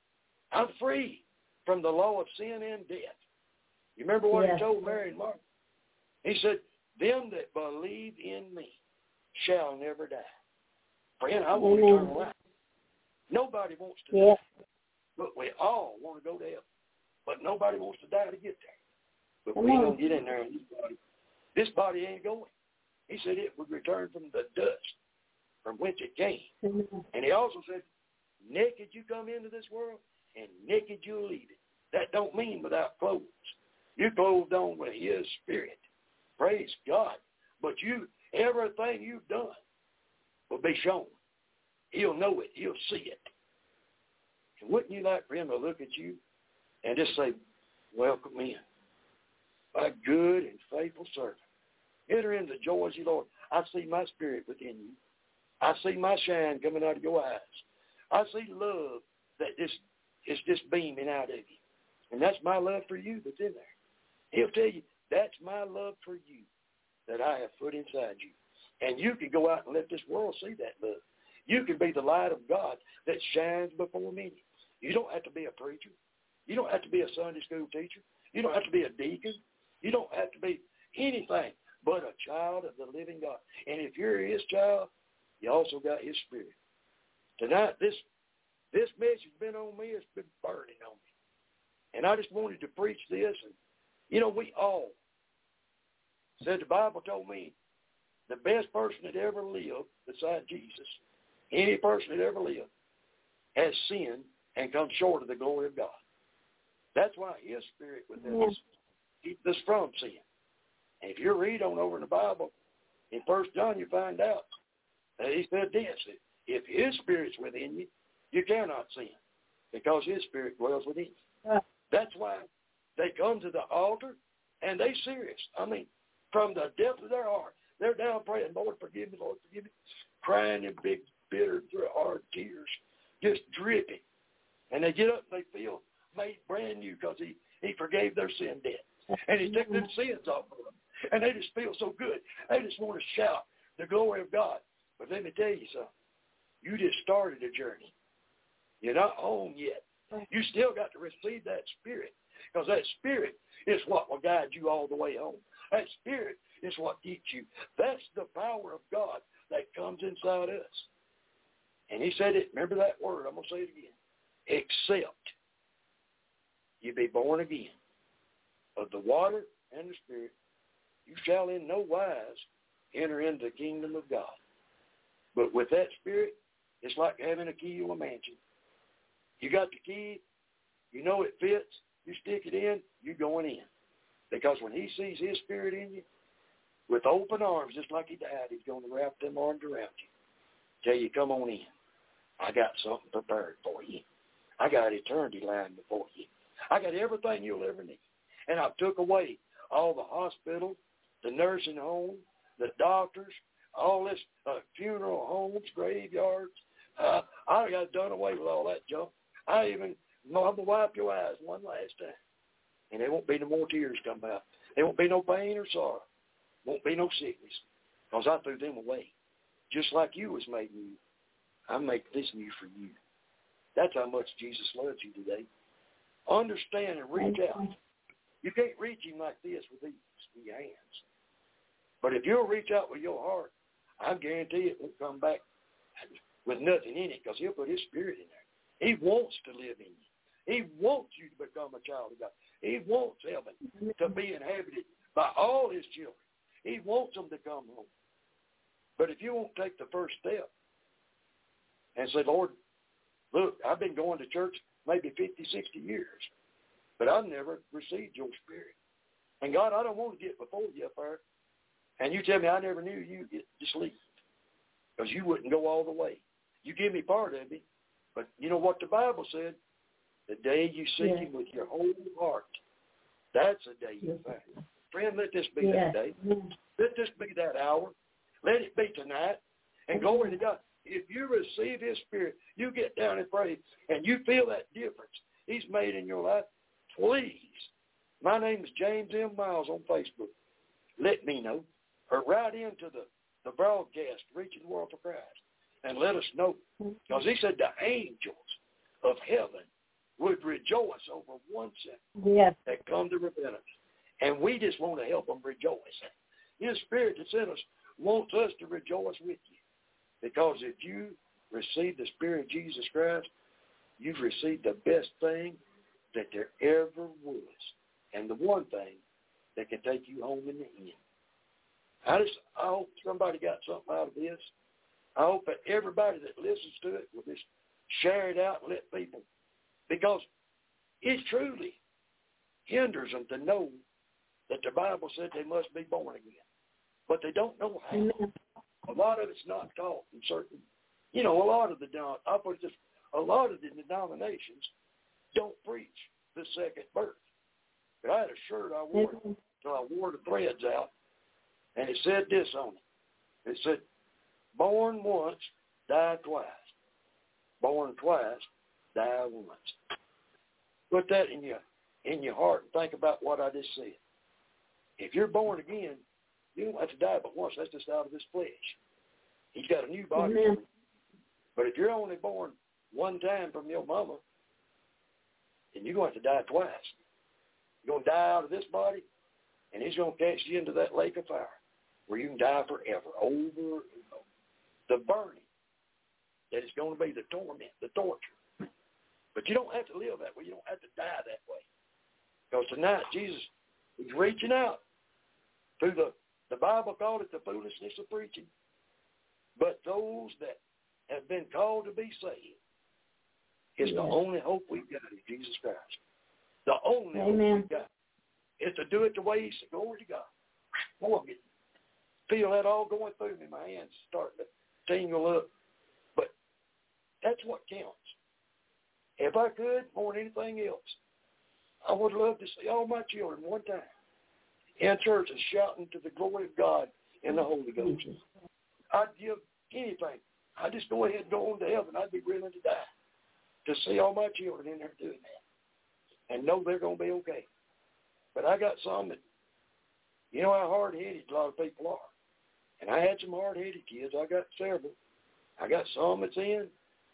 I'm free from the law of sin and death. You remember what he told Mary and Martha? He said, them that believe in me shall never die. Friend, I want eternal life. Nobody wants to die. But we all want to go to heaven. But nobody wants to die to get there. But we don't get in there. And this body ain't going. He said it would return from the dust from whence it came. And he also said, naked you come into this world, and naked you'll leave it. That don't mean without clothes. You're clothed on with his spirit. Praise God. But everything you've done will be shown. He'll know it. He'll see it. And wouldn't you like for him to look at you and just say, welcome in, my good and faithful servant. Enter into the joys of the Lord. I see my spirit within you. I see my shine coming out of your eyes. I see love that is just beaming out of you. And that's my love for you that's in there. He'll tell you, that's my love for you that I have put inside you. And you can go out and let this world see that love. You can be the light of God that shines before many. You don't have to be a preacher. You don't have to be a Sunday school teacher. You don't have to be a deacon. You don't have to be anything but a child of the living God. And if you're his child, you also got his spirit. Tonight, this message has been on me. It's been burning on me. And I just wanted to preach this. And, we all said the Bible told me the best person that ever lived beside Jesus, any person that ever lived, has sinned and come short of the glory of God. That's why his spirit within us keeps us from sin. And if you read on over in the Bible, in 1 John, you find out that he said this, if his spirit's within you, you cannot sin because his spirit dwells within you. That's why they come to the altar and they serious. I mean, from the depth of their heart, they're down praying, Lord, forgive me, crying in big, bitter, hard tears, just dripping. And they get up and they feel made brand new because he forgave their sin debt. And he took them sins off of them. And they just feel so good. They just want to shout the glory of God. But let me tell you something. You just started a journey. You're not home yet. You still got to receive that spirit, because that spirit is what will guide you all the way home. That spirit is what keeps you. That's the power of God that comes inside us. And he said it, remember that word, I'm going to say it again. Except you be born again of the water and the spirit, you shall in no wise enter into the kingdom of God. But with that spirit, it's like having a key to a mansion. You got the key, you know it fits, you stick it in, you're going in. Because when he sees his spirit in you, with open arms, just like he died, he's going to wrap them arms around you. Tell you, come on in. I got something prepared for you. I got eternity lying before you. I got everything you'll ever need. And I took away all the hospitals, the nursing homes, the doctors, all this funeral homes, graveyards. I got done away with all that junk. I'm going to wipe your eyes one last time. And there won't be no more tears come out. There won't be no pain or sorrow. Won't be no sickness. Because I threw them away. Just like you was made new. I make this new for you. That's how much Jesus loves you today. Understand and reach out. You can't reach him like this with your hands. But if you'll reach out with your heart, I guarantee it won't come back with nothing in it, because he'll put his spirit in there. He wants to live in you. He wants you to become a child of God. He wants heaven to be inhabited by all his children. He wants them to come home. But if you won't take the first step and say, Lord, look, I've been going to church maybe 50, 60 years, but I've never received your spirit. And God, I don't want to get before you up there. And you tell me I never knew you, just leave. Because you wouldn't go all the way. You give me part of it. But you know what the Bible said? The day you seek him with your whole heart, that's the day you find him. Friend, let this be that day. Let this be that hour. Let it be tonight. And glory to God. If you receive his spirit, you get down and pray, and you feel that difference he's made in your life, please. My name is James M. Miles on Facebook. Let me know. Or write into the broadcast, Reaching the World for Christ, and let us know. Because he said the angels of heaven would rejoice over one sinner Yes. that come to repentance. And we just want to help them rejoice. His Spirit that's in us wants us to rejoice with you. Because if you receive the Spirit of Jesus Christ, you've received the best thing that there ever was. And the one thing that can take you home in the end. I hope somebody got something out of this. I hope that everybody that listens to it will just share it out and let people. Because it truly hinders them to know that the Bible said they must be born again. But they don't know how. Amen. A lot of it's not taught in certain, a lot of the denominations don't preach the second birth. But I had a shirt I wore till I wore the threads out, and it said this on it. It said, born once, die twice. Born twice, die once. Put that in your heart and think about what I just said. If you're born again, you don't have to die but once. That's just out of this flesh. He's got a new body. Amen. But if you're only born one time from your mama, then you're going to have to die twice. You're going to die out of this body, and he's going to cast you into that lake of fire where you can die forever, over and over. The burning, that is going to be the torment, the torture. But you don't have to live that way. You don't have to die that way. Because tonight, Jesus is reaching out through the Bible called it the foolishness of preaching. But those that have been called to be saved is the only hope we've got in Jesus Christ. The only hope we've got is to do it the way he said. Glory to God. Boy, I feel that all going through me. My hands starting to tingle up. But that's what counts. If I could, more than anything else, I would love to see all my children one time in churches shouting to the glory of God in the Holy Ghost. I'd give anything. I'd just go ahead and go on to heaven. I'd be willing to die to see all my children in there doing that and know they're going to be okay. But I got some that, you know how hard-headed a lot of people are. And I had some hard-headed kids. I got several. I got some that's in,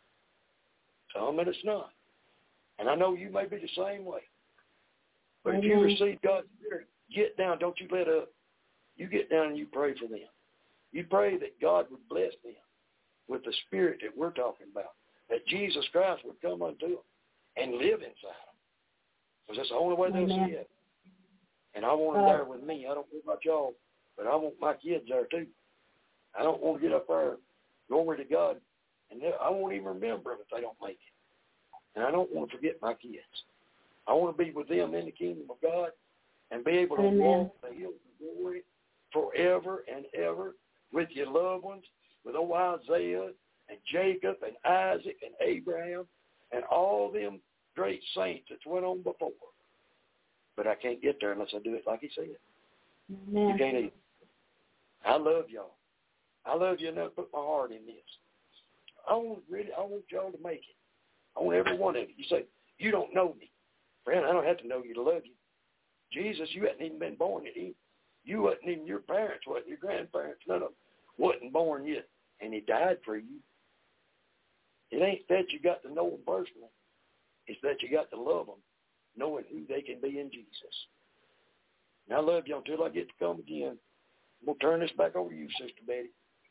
some that it's not. And I know you may be the same way. But if you receive God's Spirit, get down. Don't you let up. You get down and you pray for them. You pray that God would bless them with the Spirit that we're talking about, that Jesus Christ would come unto them and live inside them. Because that's the only way they'll see it. And I want them there with me. I don't know about y'all, but I want my kids there too. I don't want to get up there, glory to God, and I won't even remember them if they don't make it. And I don't want to forget my kids. I want to be with them in the kingdom of God and be able to walk the hills of glory forever and ever with your loved ones, with old Isaiah and Jacob and Isaac and Abraham and all them great saints that went on before. But I can't get there unless I do it like he said. You can't either. I love y'all. I love you enough to put my heart in this. I want y'all to make it. I want every one of you. You say, you don't know me. Friend, I don't have to know you to love you. Jesus, you hadn't even been born yet. You wasn't even, your parents wasn't, your grandparents, none of them wasn't born yet. And he died for you. It ain't that you got to know them personally. It's that you got to love them, knowing who they can be in Jesus. And I love you until I get to come again. We'll turn this back over to you, Sister Betty.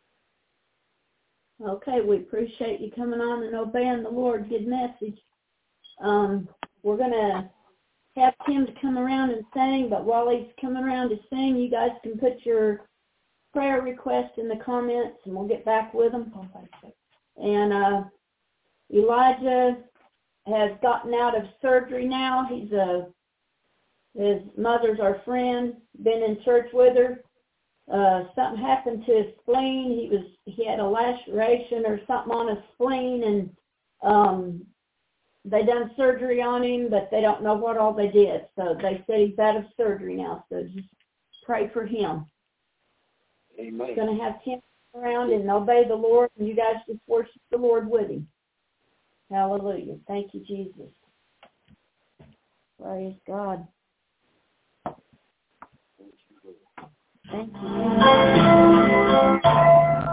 Okay, we appreciate you coming on and obeying the Lord. Good message. We're going to have Tim to come around and sing, but while he's coming around to sing, you guys can put your prayer request in the comments, and we'll get back with them. And Elijah has gotten out of surgery now. His mother's our friend, been in church with her. Something happened to his spleen. He had a laceration or something on his spleen, and they done surgery on him, but they don't know what all they did. So they said he's out of surgery now. So just pray for him. Amen. Going to have Tim around and obey the Lord, and you guys just worship the Lord with him. Hallelujah. Thank you, Jesus. Praise God. Thank you.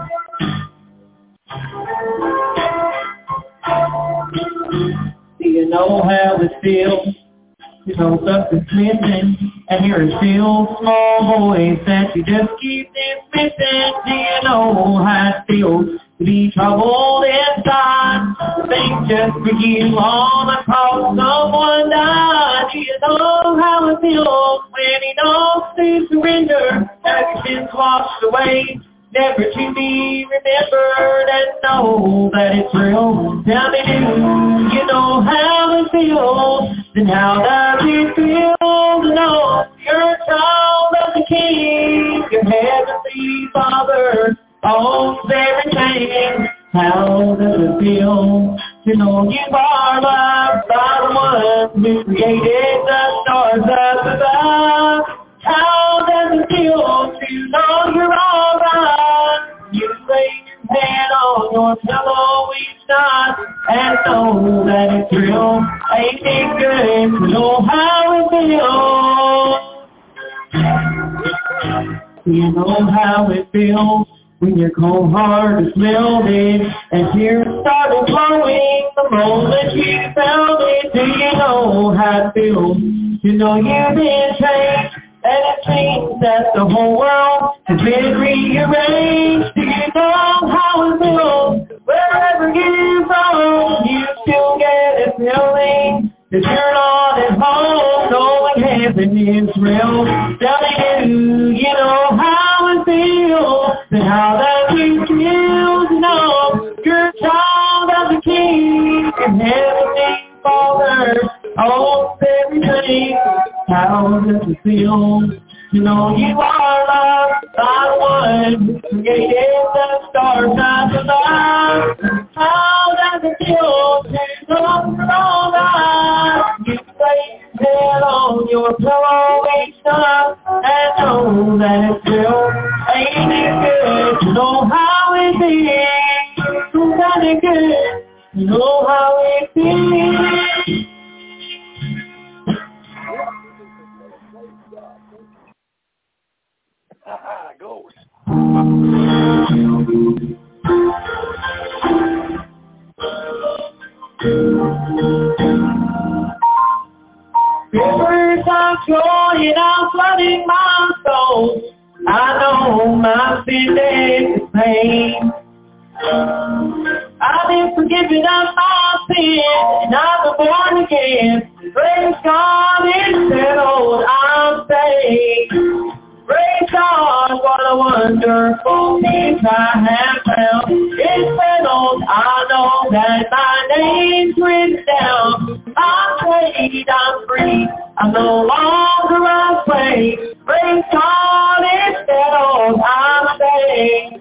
Do you know how it feels. You know something's missing, and you're a still small voice that you just keep dismissing. Do you know how it feels to be troubled inside? Things just for you all across someone died. Do you know how it feels when he knows to surrender, that your sins washed away, never to be remembered, and know that it's real? Tell me, do you know how it feels? Then how does it feel to know you're a child of the King? Your heavenly Father owns everything. How does it feel to know you are loved by the one who created the stars up above? How does it feel to know you're alright? You lay your head on your pillow each night and know that it's real. Ain't it good to know how it feels? You know how it feels when your cold heart is melted and tears started flowing the moment you felt it. Do you know how it feels? You know you've been changed, and it seems that the whole world has been rearranged. Do you know how it feels? Wherever you go, you still get a feeling that you're not at home, knowing heaven is real. Tell me, do you know how it feels? And how does it feel to know you're a child of the King? Your heavenly Father owns everything. How does it feel to know you are loved by the one who created the stars up above? How does it feel to know you're all right? You lay your head on your pillow each night and know that it's real. Ain't it good to know how it feels? Ain't it good to know how it feels? Go. Rivers of joy and I'm flooding my soul. I know my sin is pain. I've been forgiven of my sin and I've been born again. Praise God, it's settled, I'm saved. Praise God, what a wonderful peace I have found. It's settled, I know that my name's written down. I'm saved, I'm free, I'm no longer a slave. Praise God, it's settled, I'm saved.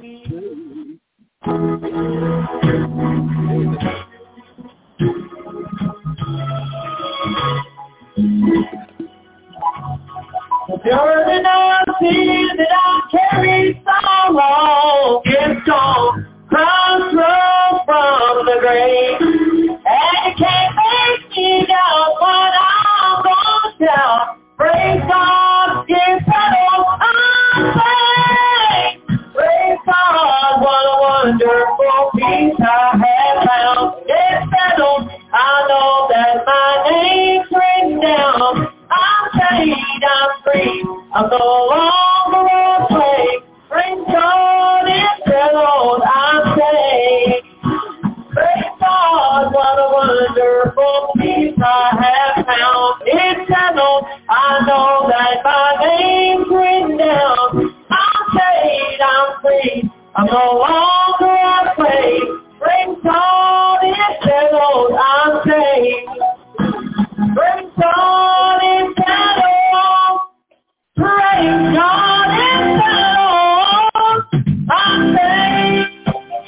The burden of sin that I carried so long is gone, Christ rose from the grave, and it can't make me doubt what I'm gonna tell. Praise God, it's settled, I'm saved. Praise God, what a wonderful peace I have found. It's settled, I know that my name's written down. I'm saved, I'm free, I'm no longer a slave. Praise God, it's settled, I'm saved. Praise God, what a wonderful peace I have found. It's settled, I know that my name's written down. I'm saved, I'm free, I'm no longer a slave. Praise God, it's settled, I'm saved. Praise God, it's settled. Praise God, it's settled. I'm saved.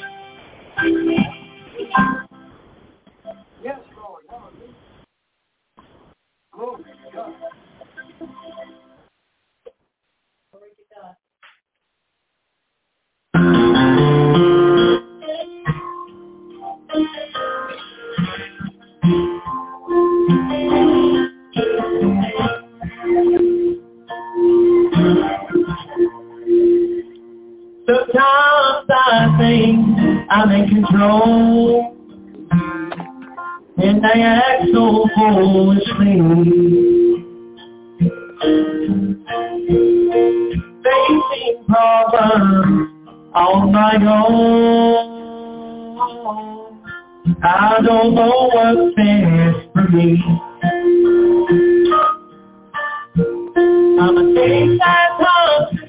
Yes, Lord. Glory to God. Glory to God. Sometimes I think I'm in control. and I act so foolishly. Facing problems on my own, I don't know what's best for me. I'm a case that comes to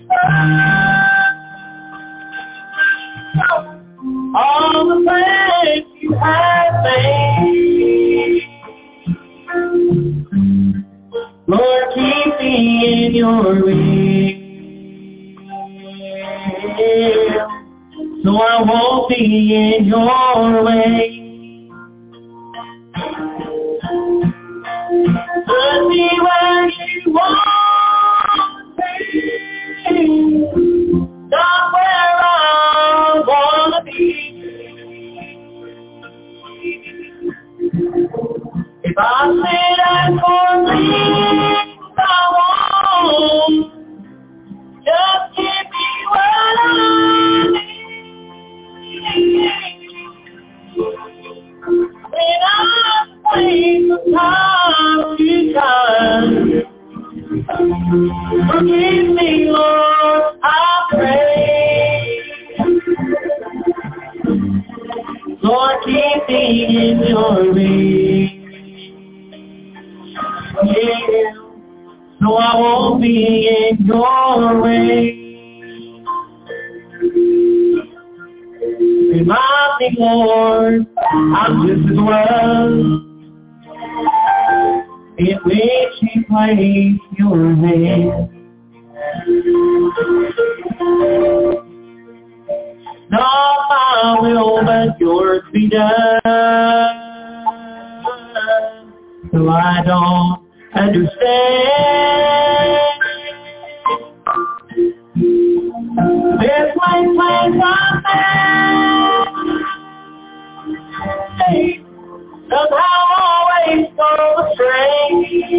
all the plans you have made. Lord, keep me in your will, so I won't be in your way. Put me where you want me, not where I wanna be. If I sit and for things I want, just give me what I need. When I wait for time to come, forgive me, Lord, I pray. Lord, keep me in your way, yeah, so I won't be in your way. Remind me, Lord, I'm just as well in which you place your hand. Not my will, but yours be done. So I don't understand. This my place I'm at. Somehow always go astray.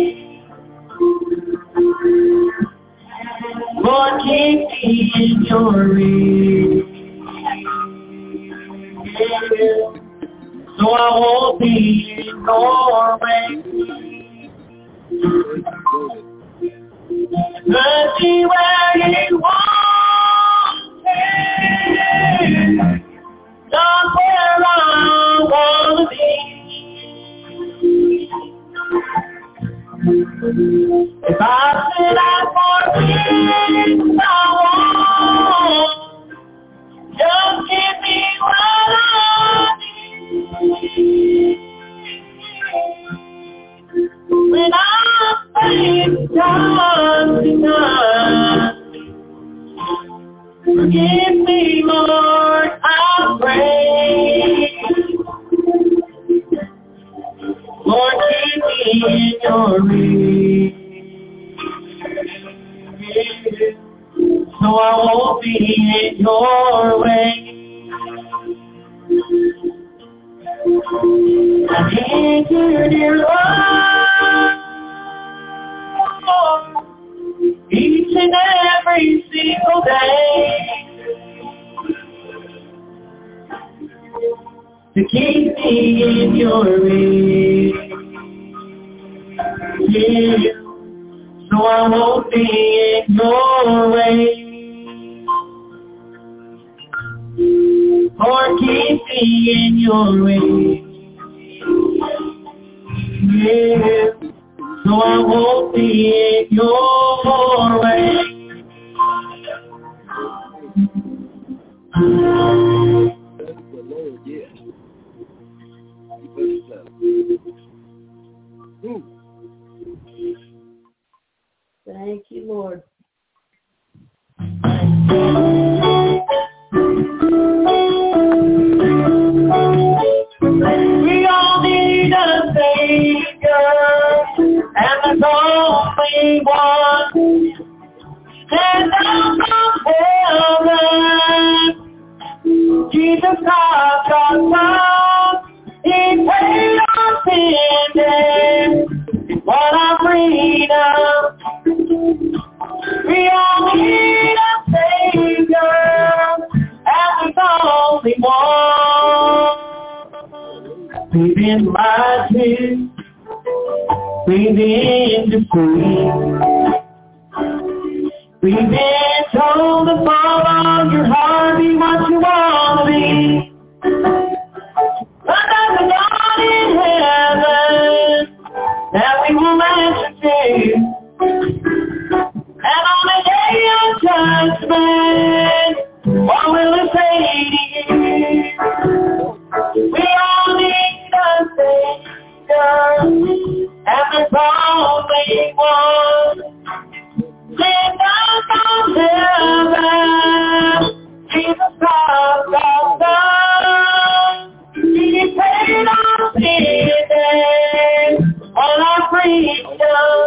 Lord, keep me in your reach, so I won't be in your way. Put me where you want me, not where I wanna be. If I sit out for things I want, just give me what I need. When I face time to time, forgive me, Lord, I pray. Lord, keep me in your reach, so I won't be in your way. I need your dear love each and every single day to keep me in your reach, yeah, so I won't be in your way. Lord, keep me in your way, yeah, so I won't be in your way. The Lord, yes. Thank you, Lord. We all need a Savior, and there's only one. Stand down from heaven, Jesus Christ, God's Son. He paid our sin debt, what our freedom. We all need a Savior, and there's only one. We've been lied We've been told to follow your heart, be what you want to be. But there's a God in heaven that we will answer to. And on the day of judgment, what will it say to you? We all need a Savior, and there's only one. Send us from heaven, Jesus Christ our Son. He paid our sins, all our freedom.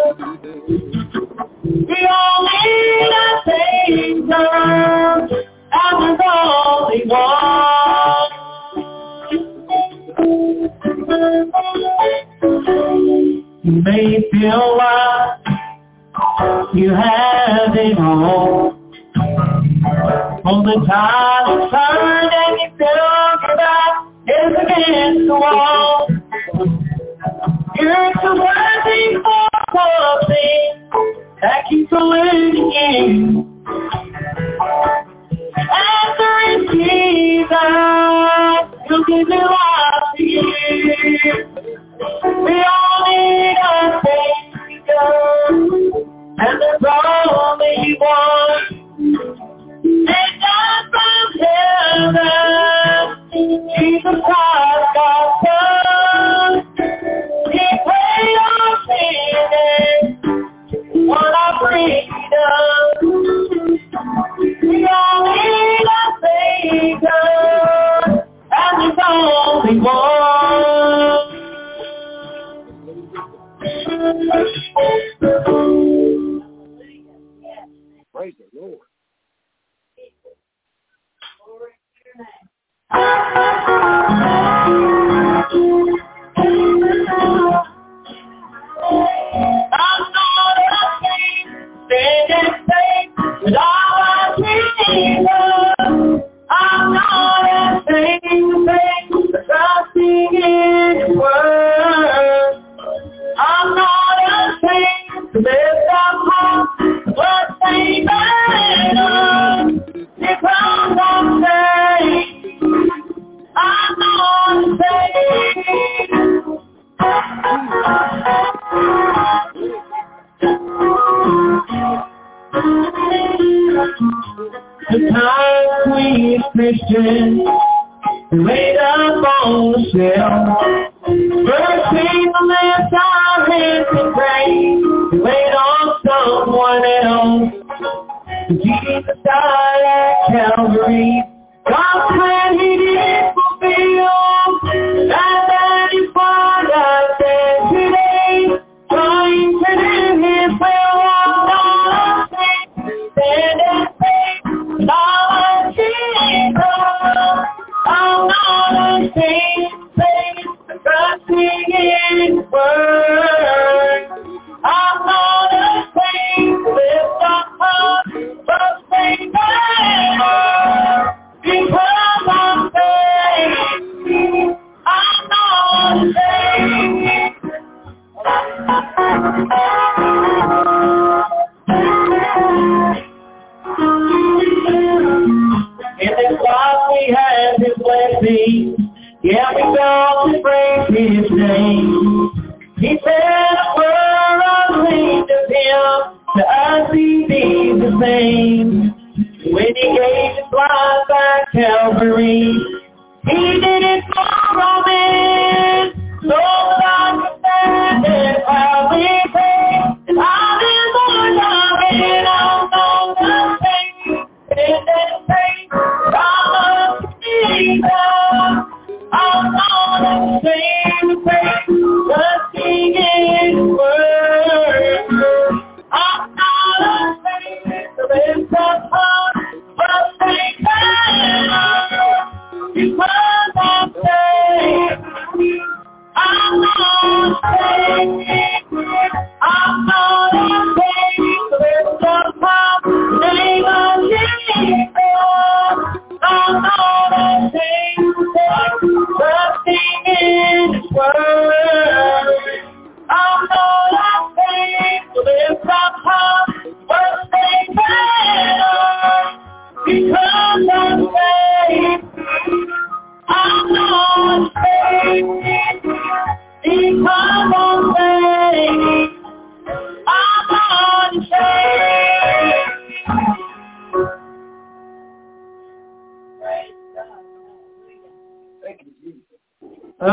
We all need a Savior, and there's only one. You may feel like you have it all. All the time you turn and you feel your back is against the wall. You're too worthy for something that keeps eluding you. Answer is Jesus, He'll give you life to you. We all need a Savior, and there's only one. Send us from heaven, Jesus Christ our Son. He paid our sins, won our freedom. We all need a Savior, and there's only one. Praise the Lord. Glory to your name. I'm not ashamed, stand and faith with all my freedom. I'm not ashamed to faith, trusting in His word. I'm not ashamed to lift up hope, but say better, because I'm saved. I'm not ashamed. The times we as Christians, we wait up on the shelf. First people lift our hands and pray, we wait on someone else. Jesus died at Calvary, God's plan He did fulfill, and that is what I stand today, trying to do His will. I'm not ashamed, stand and faith, Lord Jesus. I'm not ashamed, faith, trusting in His word. I'm not ashamed, lift up heart, but say better, because I'm saved. I'm not ashamed. In this life we have His blessing, yeah, we go to praise His name. He said a word unclean of Him, to us He be the same. When He gave His life at Calvary, He did it for all men, so that I can stand and proudly say, and I've been born again, I'll know the same, and then say, I'm Jesus, I'm not ashamed to say, trusting in His word. I'm not ashamed to lift up heart, but say better, because I'm saved. I'm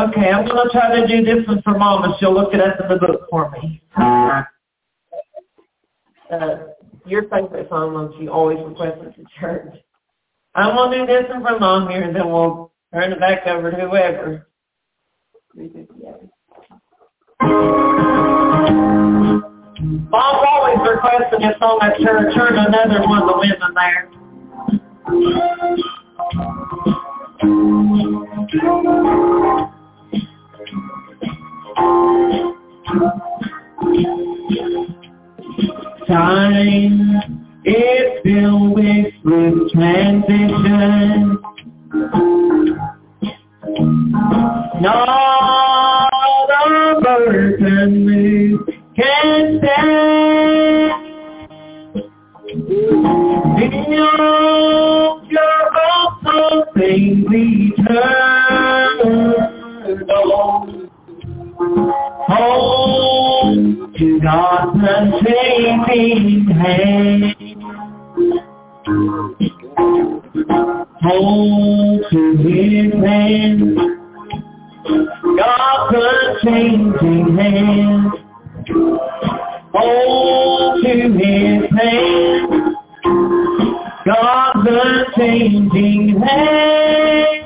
Okay, I'm going to try to do this one for Mom, and she'll look it up in the book for me. Your favorite song, Mom, she always requests it to church. I'm going to do this one for Mom here, and then we'll turn it back over to whoever. Mom's always requesting this song at church. Her and another one of the women there. Time is filled with transition. Not a burden move can stand. Build your hopes on things eternal. Hold to God's unchanging hand. Hold to His hand. God's unchanging hand. Hold to His hand. God's unchanging hand.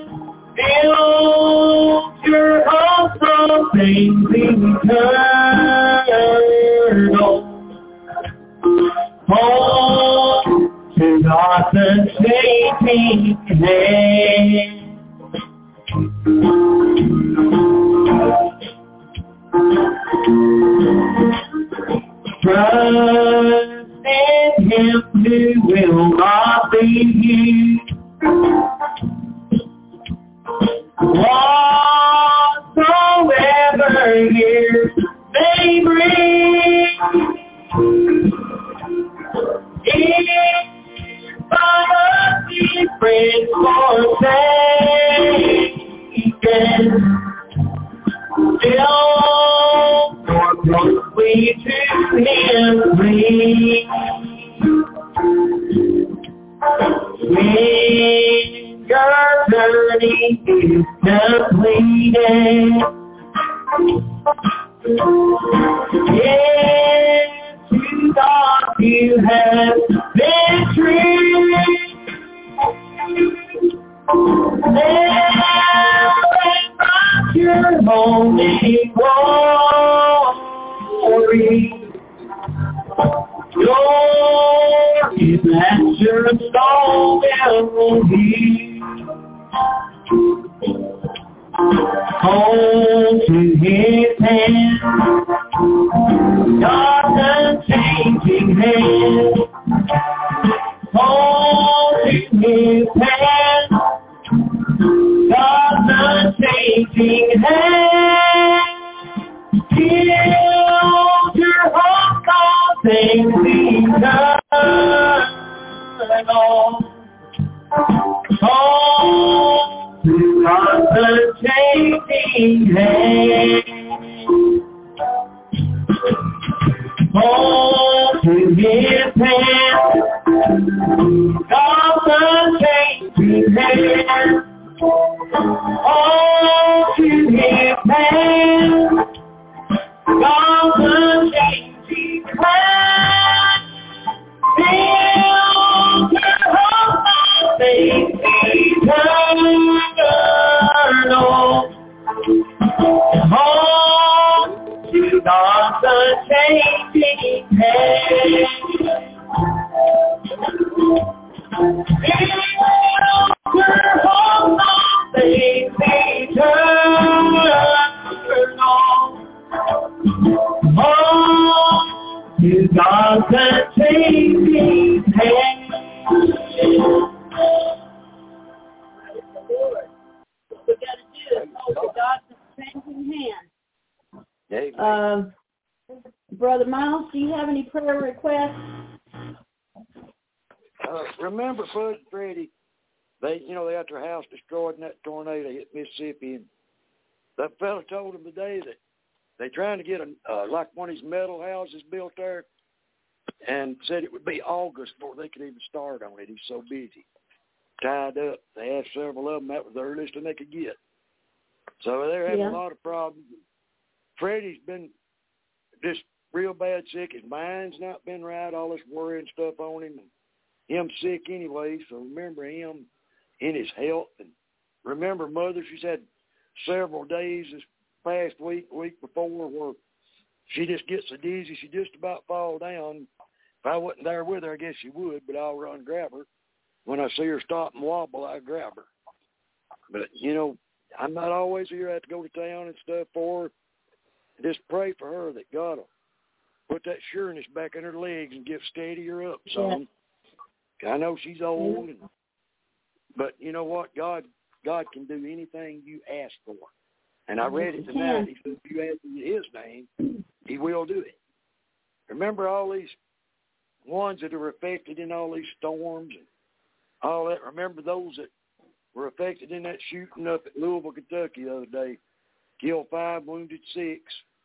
Build your hopes on things eternal. Hold to God's unchanging hand. Trust in Him who will not leave you. Whatsoever years may bring, if by the friends forsaken, still more closely to Him cling. When your journey is completed, yes, to God you have victory. Celebrate your holy glory. Your is that your soul will be. Hold to His hand, God's unchanging hand. Hold to His hand, God's unchanging hand. Build your hope on things eternal. Hold to God's unchanging hand. Hold to His hand, God's unchanging hand. Hold to His hand, God's unchanging hand. Build your hope on things eternal. Hold to God's unchanging hand. Build your hope on things eternal. Hold to God's unchanging hand. What we got to do is hold to God's unchanging hand. Brother Miles, do you have any prayer requests? Remember Bud and Freddie? They got their house destroyed in that tornado hit Mississippi, and that fella told them today that they're trying to get like one of these metal houses built there, and said it would be August before they could even start on it. He's so busy, tied up. They asked several of them. That was the earliest thing they could get. So they're having a lot of problems. Freddie's been just real bad sick. His mind's not been right, all this worry and stuff on him. And him sick anyway, so remember him in his health. And remember Mother, she's had several days this past week before, where she just gets so dizzy she just about fall down. If I wasn't there with her, I guess she would, but I'll run and grab her. When I see her stop and wobble, I grab her. But, you know, I'm not always here. I have to go to town and stuff for her. Just pray for her that God will put that sureness back in her legs and get steadier up some. I know she's old, but you know what? God can do anything you ask for. And I read it tonight. He said, if you ask in his name, he will do it. Remember all these ones that are affected in all these storms and all that? Remember those that were affected in that shooting up at Louisville, Kentucky the other day? Killed 5, wounded 6.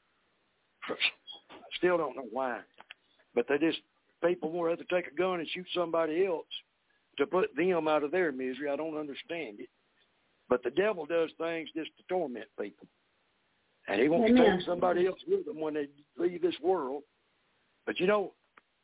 I still don't know why. But people will have to take a gun and shoot somebody else to put them out of their misery. I don't understand it. But the devil does things just to torment people. And he wants to take somebody else with them when they leave this world. But, you know,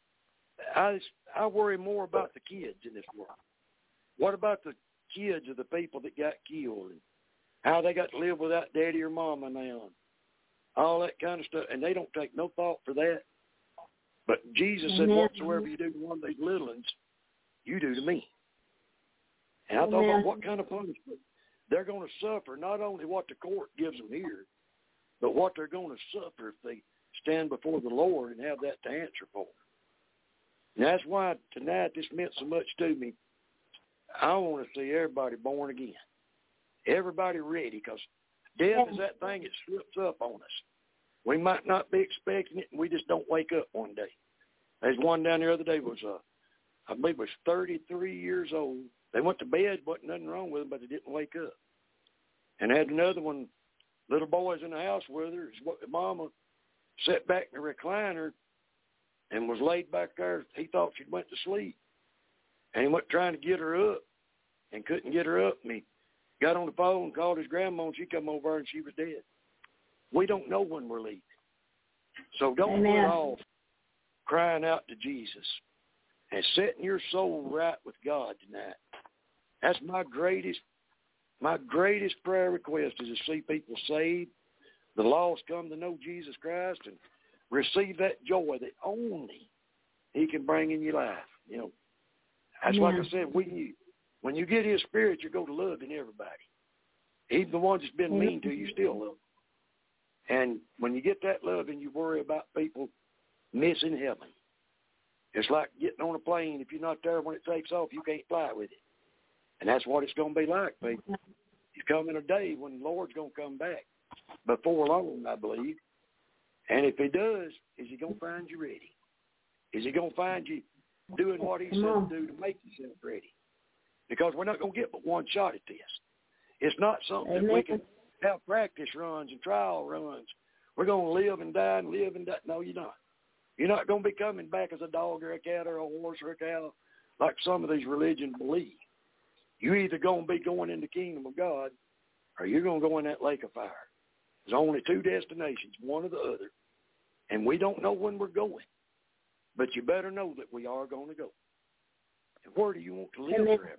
I worry more about the kids in this world. What about the kids of the people that got killed and how they got to live without daddy or mama now and all that kind of stuff? And they don't take no thought for that. But Jesus said, whatsoever you do to one of these little ones, you do to me. And I thought about what kind of punishment they're going to suffer, not only what the court gives them here, but what they're going to suffer if they stand before the Lord and have that to answer for. And that's why tonight this meant so much to me. I want to see everybody born again. Everybody ready, because death is that thing that slips up on us. We might not be expecting it, and we just don't wake up one day. There's one down the other day I believe was 33 years old. They went to bed, wasn't nothing wrong with them, but they didn't wake up. And had another one, little boys in the house with her. His mama sat back in the recliner and was laid back there. He thought she'd went to sleep. And he went trying to get her up and couldn't get her up. And he got on the phone and called his grandma, and she come over and she was dead. We don't know when we're leaving. So don't put off crying out to Jesus and setting your soul right with God tonight. That's my greatest prayer request, is to see people saved, the lost come to know Jesus Christ and receive that joy that only he can bring in your life. You know, that's like I said, when you get his spirit, you're going to love in everybody. Even the ones that's been mean to you, still love them. And when you get that love and you worry about people missing heaven, it's like getting on a plane. If you're not there when it takes off, you can't fly with it. And that's what it's going to be like, people. It's coming a day when the Lord's going to come back before long, I believe. And if he does, is he going to find you ready? Is he going to find you doing what he said to do to make yourself ready? Because we're not going to get but one shot at this. It's not something that we can have practice runs and trial runs. We're going to live and die and live and die. No, you're not. You're not going to be coming back as a dog or a cat or a horse or a cow like some of these religions believe. You're either going to be going in the kingdom of God or you're going to go in that lake of fire. There's only two destinations, one or the other. And we don't know when we're going. But you better know that we are going to go. And where do you want to live forever?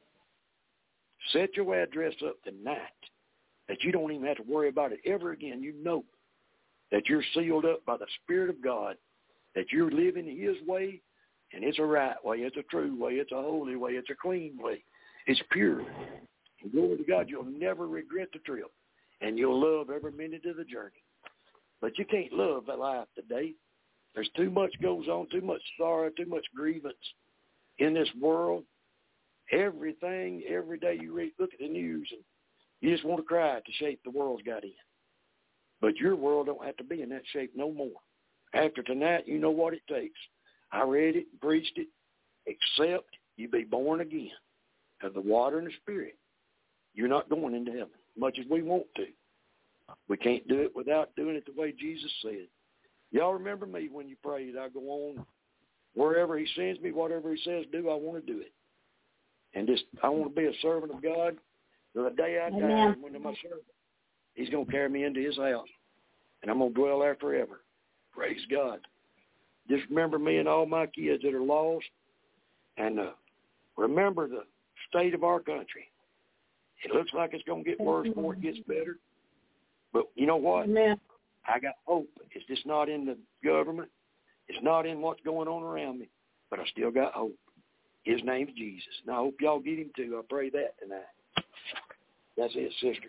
Set your address up tonight that you don't even have to worry about it ever again. You know that you're sealed up by the Spirit of God, that you're living his way, and it's a right way, it's a true way, it's a holy way, it's a clean way. It's pure. And glory to God, you'll never regret the trip, and you'll love every minute of the journey. But you can't love the life today. There's too much goes on, too much sorrow, too much grievance in this world. Everything, every day you look at the news, and you just want to cry at the shape the world's got in. But your world don't have to be in that shape no more. After tonight, you know what it takes. I read it and preached it. Except you be born again of the water and the Spirit, you're not going into heaven, much as we want to. We can't do it without doing it the way Jesus said. Y'all remember me when you prayed. I go on wherever he sends me, whatever he says do, I want to do it. And I want to be a servant of God till the day I die. When my servant, He's going to carry me into his house, and I'm going to dwell there forever. Praise God. Just remember me and all my kids that are lost, and remember the state of our country. It looks like it's going to get worse before it gets better. But you know what? Amen. I got hope. It's just not in the government. It's not in what's going on around me. But I still got hope. His name's Jesus. And I hope y'all get him too. I pray that tonight. That's it, sister.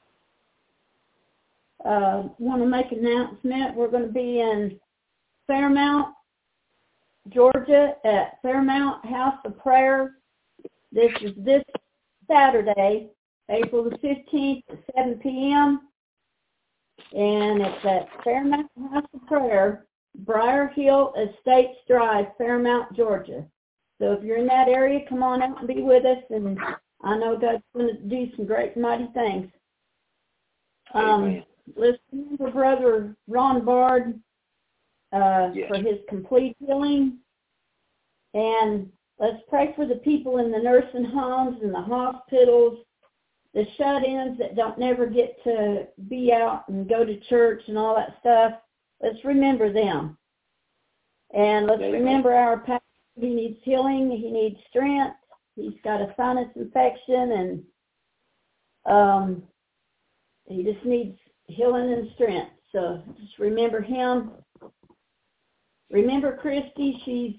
Want to make an announcement. We're going to be in Fairmount, Georgia at Fairmount House of Prayer. This is this Saturday, April the 15th at 7 p.m. And it's at Fairmount House of Prayer, Briar Hill Estates Drive, Fairmount, Georgia. So if you're in that area, come on out and be with us. And I know God's going to do some great, mighty things. Let's remember Brother Ron Bard for his complete healing. And let's pray for the people in the nursing homes and the hospitals, the shut-ins that don't never get to be out and go to church and all that stuff. Let's remember them. And let's remember our pastor. He needs healing. He needs strength. He's got a sinus infection, and he just needs healing and strength. So just remember him. Remember Christy. She's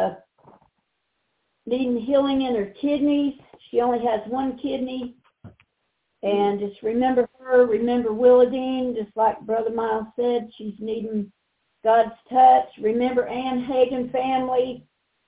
needing healing in her kidneys. She only has one kidney. And just remember her. Remember Willadine, just like Brother Miles said. She's needing God's touch. Remember Ann Hagen family.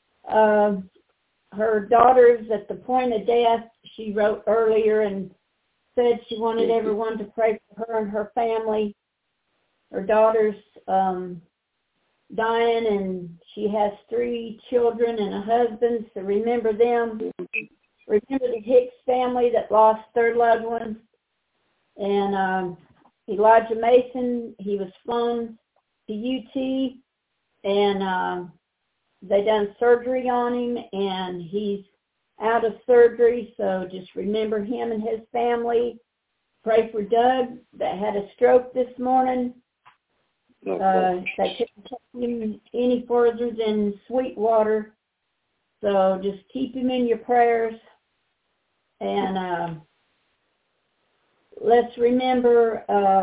Her daughter's at the point of death. She wrote earlier and said she wanted everyone to pray for her and her family. Her daughter's dying, and she has 3 children and a husband, so remember them. Remember the Hicks family that lost their loved ones. And Elijah Mason, he was flown to UT, and they done surgery on him, and he's out of surgery, so just remember him and his family. Pray for Doug that had a stroke this morning. They couldn't take him any further than Sweetwater, so just keep him in your prayers. And let's remember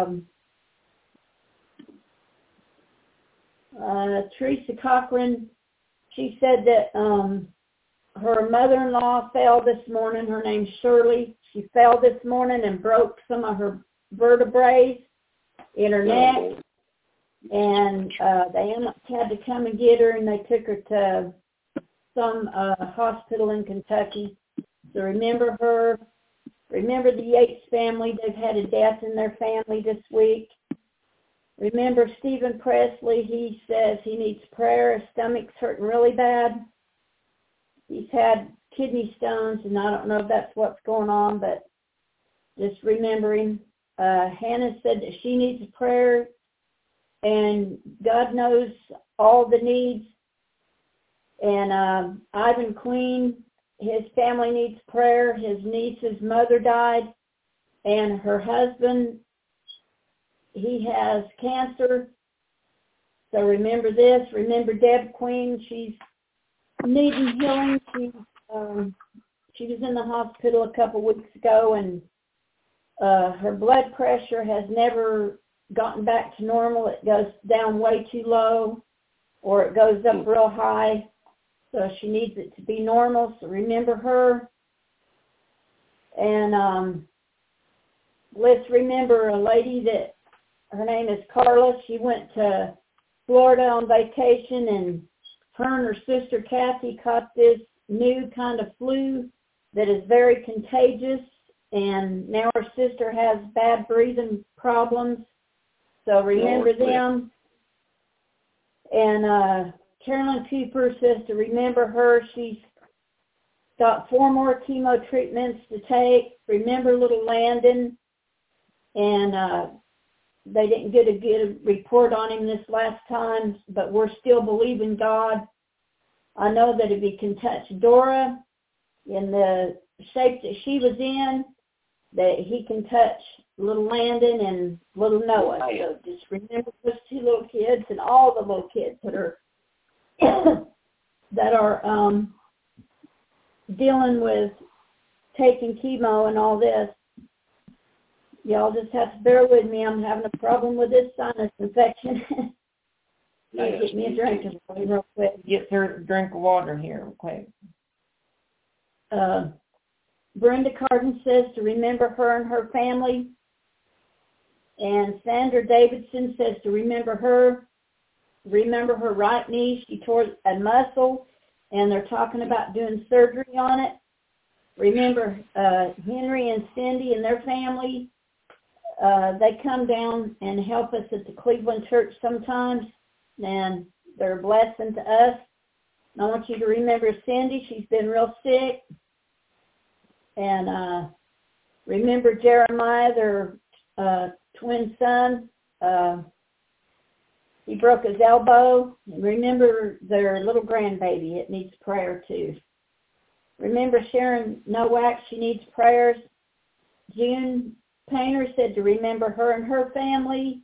Teresa Cochran. She said that her mother-in-law fell this morning. Her name's Shirley. She fell this morning and broke some of her vertebrae in her neck. And they had to come and get her, and they took her to some hospital in Kentucky. So remember her. Remember the Yates family. They've had a death in their family this week. Remember Stephen Presley. He says he needs prayer. His stomach's hurting really bad. He's had kidney stones, and I don't know if that's what's going on, but just remember him. Hannah said that she needs prayer, and God knows all the needs. And Ivan Queen, his family needs prayer. His niece's mother died, and her husband, he has cancer. So remember this. Remember Deb Queen. She's needing healing. She was in the hospital a couple weeks ago, and her blood pressure has never gotten back to normal. It goes down way too low, or it goes up real high. So she needs it to be normal. So remember her. And let's remember a lady that her name is Carla. She went to Florida on vacation, and her and her sister Kathy caught this new kind of flu that is very contagious. And now her sister has bad breathing problems. So remember them. And Carolyn Cooper says to remember her. She's got 4 more chemo treatments to take. Remember little Landon. And they didn't get a good report on him this last time, but we're still believing God. I know that if he can touch Dora in the shape that she was in, that he can touch little Landon and little Noah. So just remember those two little kids and all the little kids that are that are dealing with taking chemo and all this. Y'all just have to bear with me. I'm having a problem with this sinus infection. Get me a drink real quick. Get her a drink of water here real quick. Brenda Carden says to remember her and her family. And Sandra Davidson says to remember her right knee. She tore a muscle, and they're talking about doing surgery on it. Remember Henry and Cindy and their family. They come down and help us at the Cleveland Church sometimes, and they're a blessing to us. And I want you to remember Cindy. She's been real sick. And remember Jeremiah, their twin son. He broke his elbow. And remember their little grandbaby. It needs prayer too. Remember Sharon Nowak. She needs prayers. June Painter said to remember her and her family.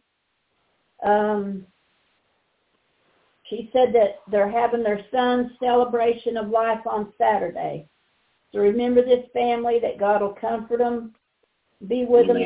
She said that they're having their son's celebration of life on Saturday. So remember this family, that God will comfort them, be with them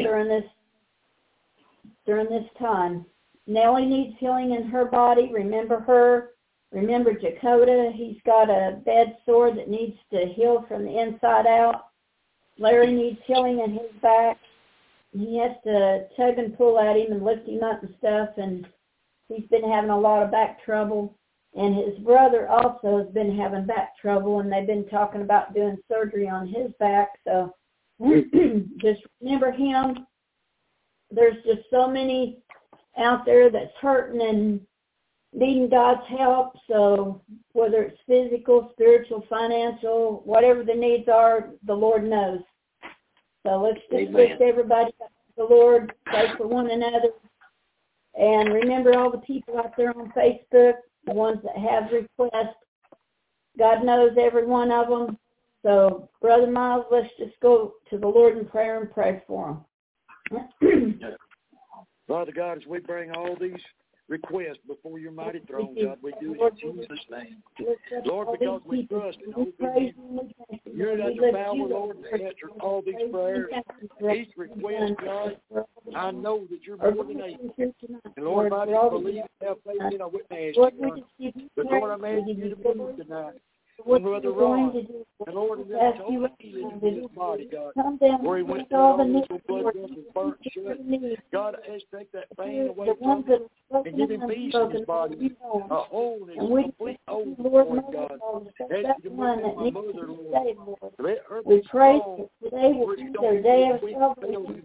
during this time. Nellie needs healing in her body. Remember her. Remember Dakota. He's got a bed sore that needs to heal from the inside out. Larry needs healing in his back. He has to tug and pull at him and lift him up and stuff, and he's been having a lot of back trouble. And his brother also has been having back trouble, and they've been talking about doing surgery on his back. So just remember him. There's just so many out there that's hurting and needing God's help. So whether it's physical, spiritual, financial, whatever the needs are, the Lord knows. So let's just lift everybody up to the Lord, pray for one another. And remember all the people out there on Facebook, the ones that have requests. God knows every one of them. So, Brother Miles, let's just go to the Lord in prayer and pray for them. Father God, as we bring all these requests before your mighty throne, God, we do it in Jesus' name. Lord, because we trust and hope in you. You're not the power, Lord, to answer all these prayers. Each request, God, I know that you're more than able. And Lord, I just believe and have faith in. I wouldn't ask you, God. But Lord, I'm asking you to move tonight. Brother Ron, and Lord, and then told healing in his body, God, where he went through all this blood vessels burnt shut. God, I ask you to take that pain away from him and give him peace in his body, a whole and complete whole, Lord God. Ask you to move in my mother, Lord. Let her be strong. Today will be their day of salvation.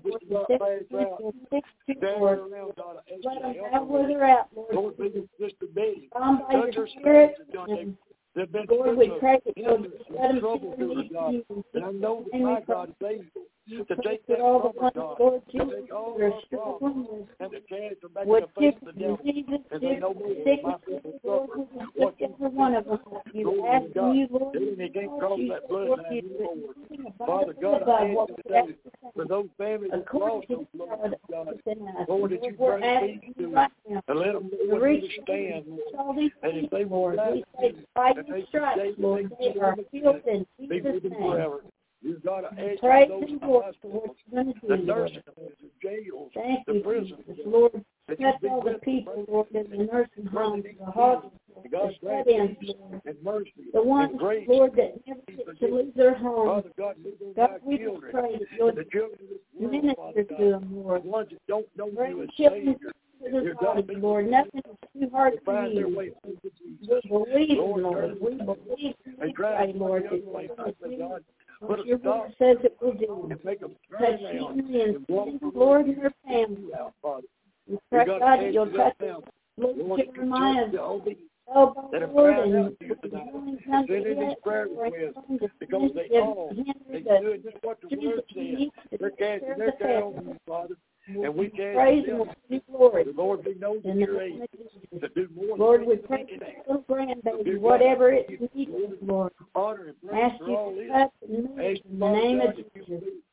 Let them have where they're at, Lord. Lord, be just a baby. Touch her spirit. Lord, we pray that you'll let them trouble through God. And I know that my God is able to take that trouble, God, to take all the problems and to cast them back in the face of the devil. And they know me and my people suffer. What every one of us, you ask you, Lord, they can't cross that bloodline anymore. Father God, I ask you today for those families that lost those blood, God, Lord, that you bring peace to them and let them understand, Lord, and if they will not stripes, Lord, they are healed in Jesus' name. You've got to ask Praise those the Lord for what you're going to do, the Lord. nursing homes, the jails, Thank the you, prisons, Jesus, Lord. Touch all the people, Lord, in the nursing homes, the hospitals, the shut-ins, Lord. and mercy, The ones, and grace, Lord, that never get to leave their homes. Father God, God, we just pray that you'll the children of this world, minister Father to God, them, Lord. the ones that don't know you Bring as children Savior, to this You're God, body, Lord. Nothing is too hard to for find their you. way through to Jesus. We believe, Lord, Lord. We believe. They We drive pray, Lord, the that other way, you're I say, going to God, do put a what your stop word says it will do. and make them Touch turn around Henry and and walk Cindy, Lord, and their family. out, Father. We pray, You God, to that you'll ask touch them, Lord Lord, Jeremiah. that Oh, have Lord, cried and out to you tonight. Send in these prayer requests because they doing just what the word says. They're casting their care on you, Father. And we cast praise them. and glory. The Lord, we know that you're able to do more Lord, than we we pray can for ask. little grandbaby, whatever it needs, Lord. Honor and praise Ask for you all to this. touch and move in the name of Jesus. With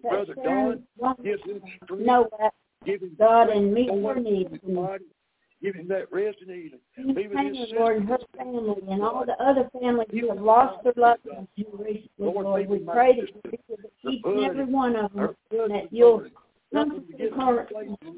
Brother Don, give him strength. Know that, Give him God, and meet her needs. Give him that rest and healing. Be with his sister, Lord, and her family, and all the other families who have lost their loved ones here recently, Lord. We pray that you be with each and every one of them, and that you'll come to the heart.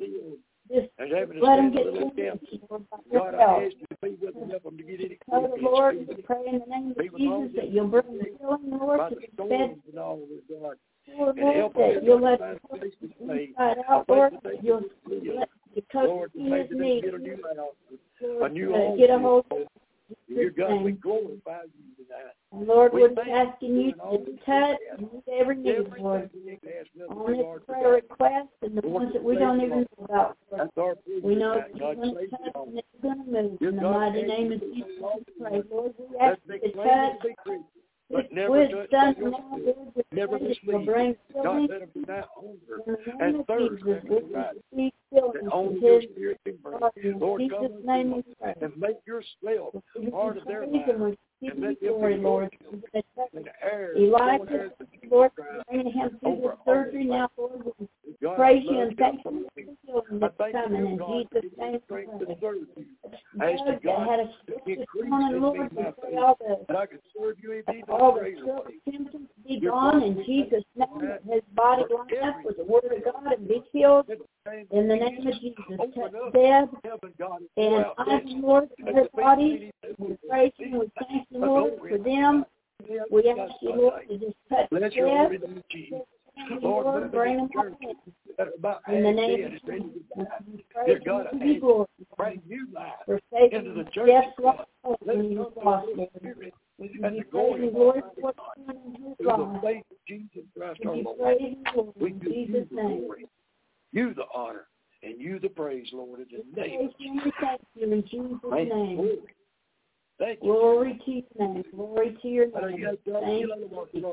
Just let them get through this, Lord, by God, yourself. I ask you to be with them, help them to get it. Father, Lord, we pray in the name of Jesus that you'll bring the healing, Lord, By to the this storms bed. and all of God. Lord, And help that them you'll let to the find faces made. inside out, Lord, that you'll let the Lord, coach make his them needs, get a new house, a Lord, new home. get a hold of Dear God, we name. glorify you tonight. And Lord, We we're thank asking you to touch and meet every need, Lord, on this prayer request and the ones that we don't even know about, Lord. That's our prayer We know tonight. that God, you're going to save touch them. and that you're going to move. Dear In the God, mighty thank name you of for Jesus, the we pray. Lord, we Let's ask you make to plans touch to be free, this but never wood touch done by your now, spirit. Lord, we Never pray that you'll mislead. bring God, healing. let them be not hunger In the and name of thirst Jesus, after we the right speak that healing only to your his spirit can bring. body. In Lord, come Jesus' and name fill we them pray. and make yourself We give part you of their praise life. and we give And you let them glory, be Lord. yours. We're going to touch And the air, Elijah, Lord, bringing him through this surgery now, Lord. We God, praise I you love and thank you for the healing I that's thank coming. you, In God, Jesus' for name the we strength to pray. serve you. I ask you, Doug that God, had a to stroke this increase morning, in Lord, me we my pray faith, all the that I can serve you in even all the greater stroke way. symptoms be Your gone God, in we Jesus' thank name. you That his body for line up everything. with the Word of God and be healed in the name of Jesus. Open Touch up Deb heaven, God, and and pour out Ivan, Lord, in their bodies. We praise you. We thank you, Lord, for them. We ask you, Lord, to just touch Bless your holy Deb. name, Jesus. Lord, Lord, bring them church all that are about in the name dead of and ready Jesus. to die. We praise Dear you God, and I give you glory. bring new life For faith into the and church. yes, of God. Lord, Let when it you come to lost, the Lord. Spirit We give and you the praise glory and of glory Almighty for what's God. doing in his Through the life. faith of Jesus Christ We our give you Lord. praise and glory We in give you Jesus' the name. glory, you the honor, and you the praise, Lord, in the name Praise of you and we thank you in Jesus' Jesus. name. Thank you. Glory to your name. Glory to your name. Thank you.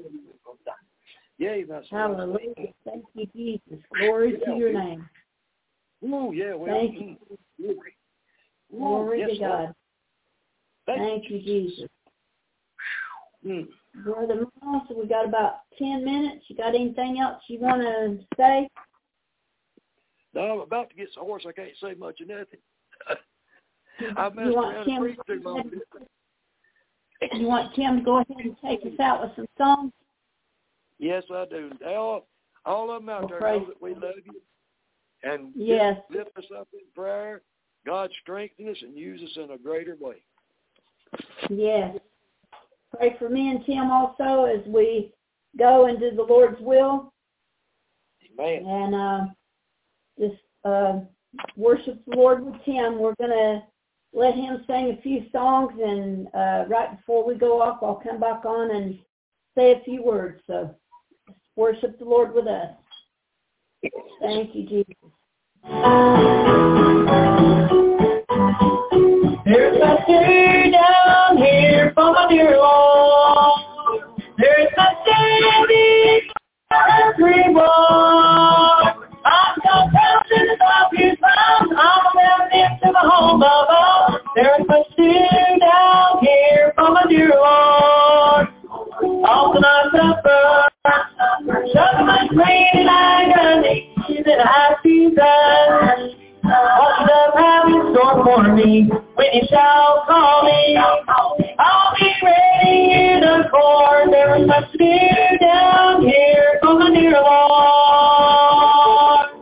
Hallelujah. Thank you, Jesus. Glory to your name. Oh, yeah. Thank you. Glory. Glory to God. Thank Thank you, Jesus. you. Brother Moss, we got about 10 minutes. You got anything else you want to say? No, I'm about to get so hoarse I can't say much of nothing. I messed You want around and Tim? preached too long. You want Tim to go ahead and take us out with some songs? Yes, I do. All of them out there know that we love you. And yes, lift us up in prayer. God strengthen us and use us in a greater way. Yes. Pray for me and Tim also as we go and do the Lord's will. Amen. And just worship the Lord with Tim. We're going to let him sing a few songs, and right before we go off, I'll come back on and say a few words. So worship the Lord with us. Thank you, Jesus. There's a tear down here for my dear Lord. There's a standing for everyone. I'm so counted of his love. I'm down into the home of all. There's a tear down here for my dear Lord. All the night suffer, suffering, pain, and agony that I see that. What does have in store for me when you shall call me? I'll be ready in the court. There is much fear down here for my dear Lord.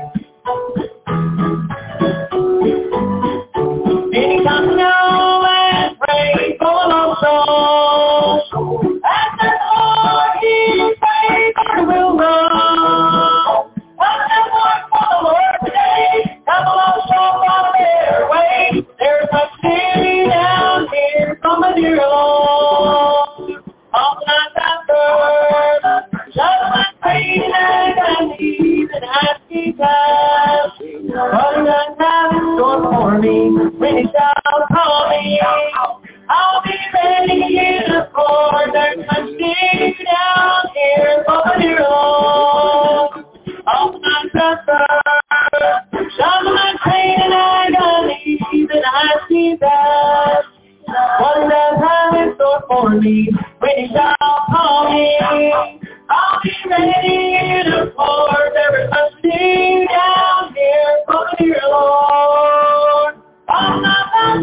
Many times know and pray for a lost soul. As the Lord He prays, I will run. Let them work for the Lord today. Have a lost soul on their way. There's much fear down here from a dear Lord. All the nights I've heard, love and pain and need and asking time. What does have in store for me when He shall call me? I'll be ready in the court. There's much fear down here from a dear Lord. All the nights I've heard, love and pain and agony that I see that. What does have in store for me when He shall call me? I'll be ready in a port. There is much to do down here for the dear Lord. Oh, I'm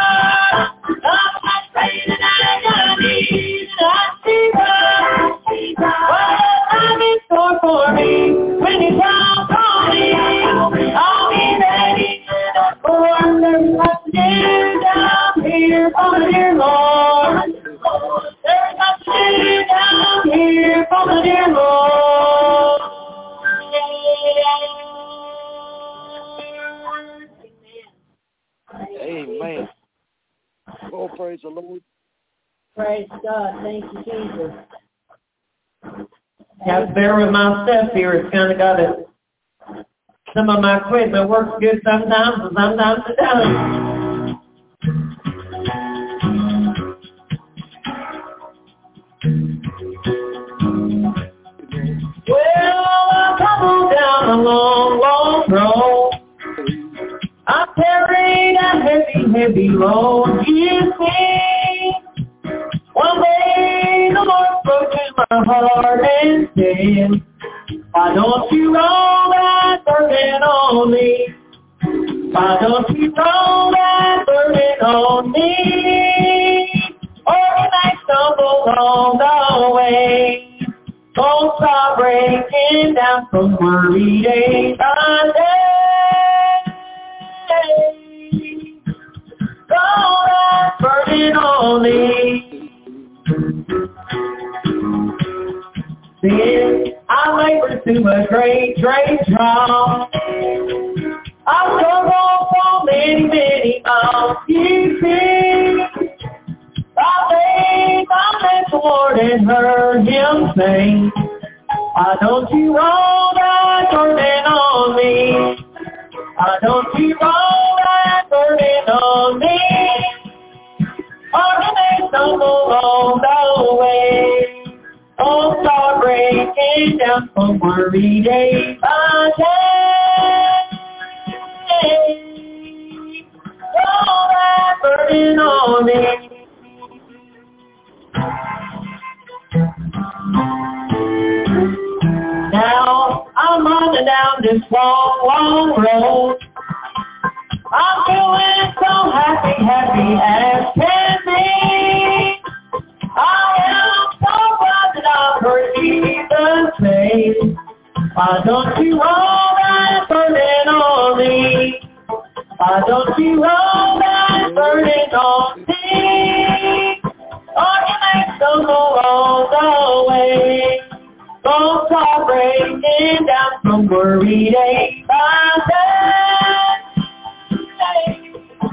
praying and I got a need, and I see what I'm in store for me. When He comes on me, I'll be ready in a port. There is much to do down here for the dear Lord. There's much to do down here for the dear Lord. Amen. Oh, praise the Lord. Praise God. Thank you, Jesus. You have to bear with my stuff here. It's kind of got it. Some of my equipment works good sometimes, and sometimes it doesn't. Well, I've come down a long, long road. I carried a heavy, heavy load. You see, one day the Lord spoke to my heart and said, why don't you roll that burden on me? Why don't you roll that burden on me? Or you may stumble along the way. Don't stop breaking down from worry day by day. Roll that burden on me. Then I labor through a great, great trial. I struggle for many, many miles. You see, I laid my head toward and heard Him say, why don't you roll that burden on me? Why don't you roll that burden on me? Or you may stumble along the way. Don't start breaking down from worry day by day. Roll that burden on me. Now I'm running down this long, long road. I'm feeling so happy, happy as can be. I am so glad that I've heard Jesus say, why don't you roll that burden on me? Why don't you roll that burden on me? Or you may stumble along the way. Don't stop breaking down from worry day by day.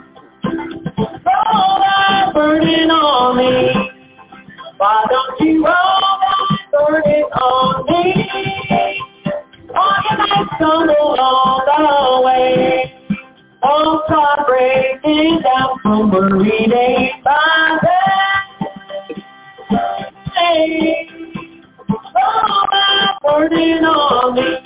Roll that burden on me. Why don't you roll that burden on me? Or you may stumble along the way. Don't stop breaking down from worry day by day. Roll that burden on me.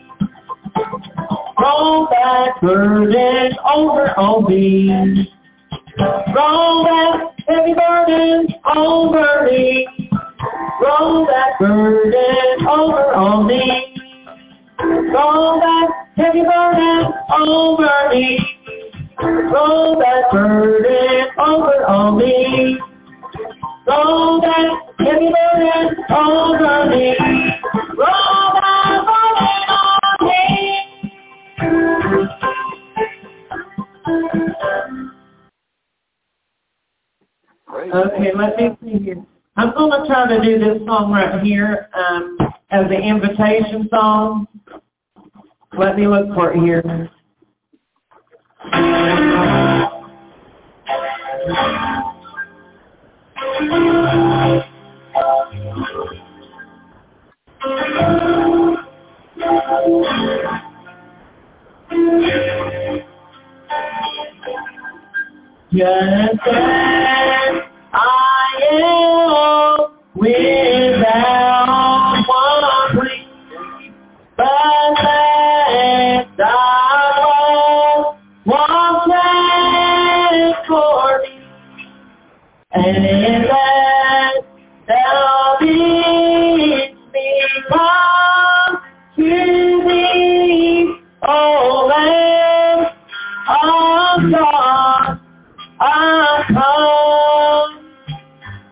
Roll that burden over on me. Roll that heavy burden over me. Roll that burden over on me. Roll that heavy burden over me. Roll that burden over on me. Roll that heavy burden over me. Roll that burden on me. Okay, let me see here. I'm going to try to do this song right here as an invitation song. Let me look for it here. Just as I am without one plea, but that thou was sent for me, and that thou didst me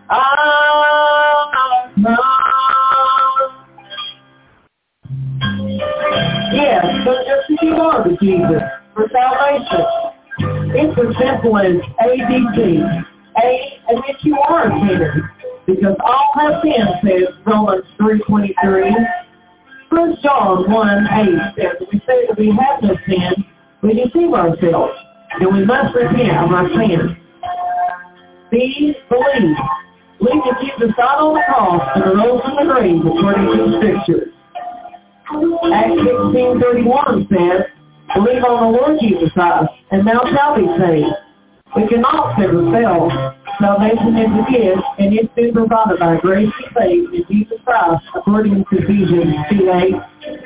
Yes, but just as you are to Jesus for salvation. It's as simple as ABC. A, admit you are a sinner, because all have sinned, says Romans 3:23. 1 John 1:8 says, we say that we have no sin, we deceive ourselves, and we must repent of our sins. B, believe. Believe that Jesus died on the cross and arose from the grave according to the Scriptures. Acts 16:31 says, believe on the Lord Jesus Christ, and thou shalt be saved. We cannot save ourselves. Salvation is a gift, and it's been provided by grace and faith in Jesus Christ, according to Ephesians 2:8.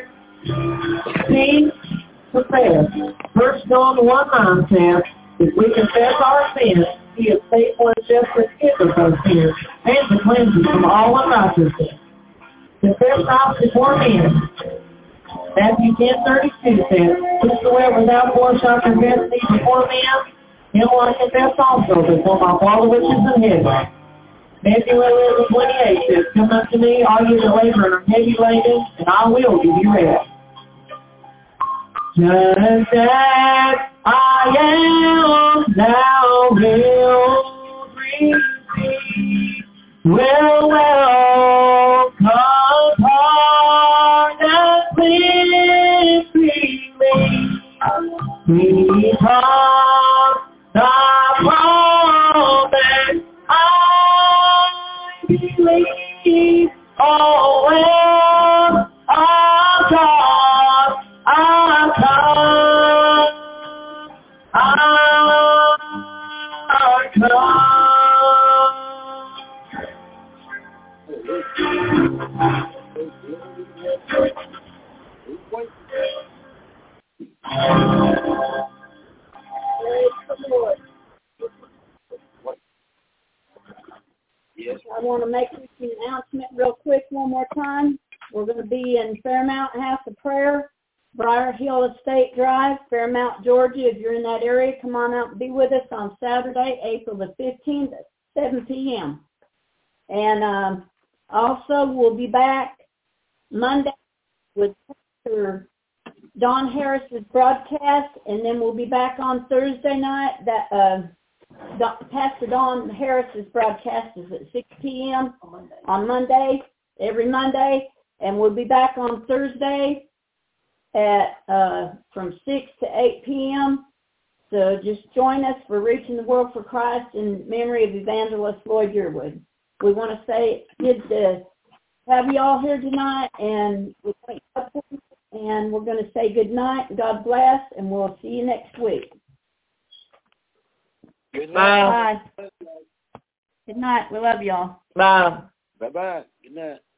C, confess. 1 John 1:9 says, if we confess our sins, he is faithful and just to forgive us our sins, and to cleanse us from all unrighteousness. Confess not before men. Matthew 10:32 says, whosoever therefore shall confess me before men, him will I confess also before my Father which is in heaven. Matthew 11:28 says, come unto me, all you that labor and are heavy laden, and I will give you rest. Just as I am, thou wilt receive. Well, come hard and cleanse me, because thy promise I believe. Oh, well, I come, I come. I want to make this announcement real quick one more time. We're going to be in Fairmount House of Prayer, Briar Hill Estate Drive, Fairmount, Georgia. If you're in that area, come on out and be with us on Saturday, April the 15th at 7 p.m. And also, we'll be back Monday with Pastor Don Harris's broadcast, and then we'll be back on Thursday night. Pastor Don Harris's broadcast is at 6 p.m. on Monday, every Monday, and we'll be back on Thursday at from 6 to 8 p.m. So just join us for Reaching the World for Christ in memory of Evangelist Lloyd Yearwood. We want to say it's good to have you all here tonight, and we're going to say good night, God bless, and we'll see you next week. Good night. Bye. Good night. We love y'all. Bye. Bye-bye. Good night.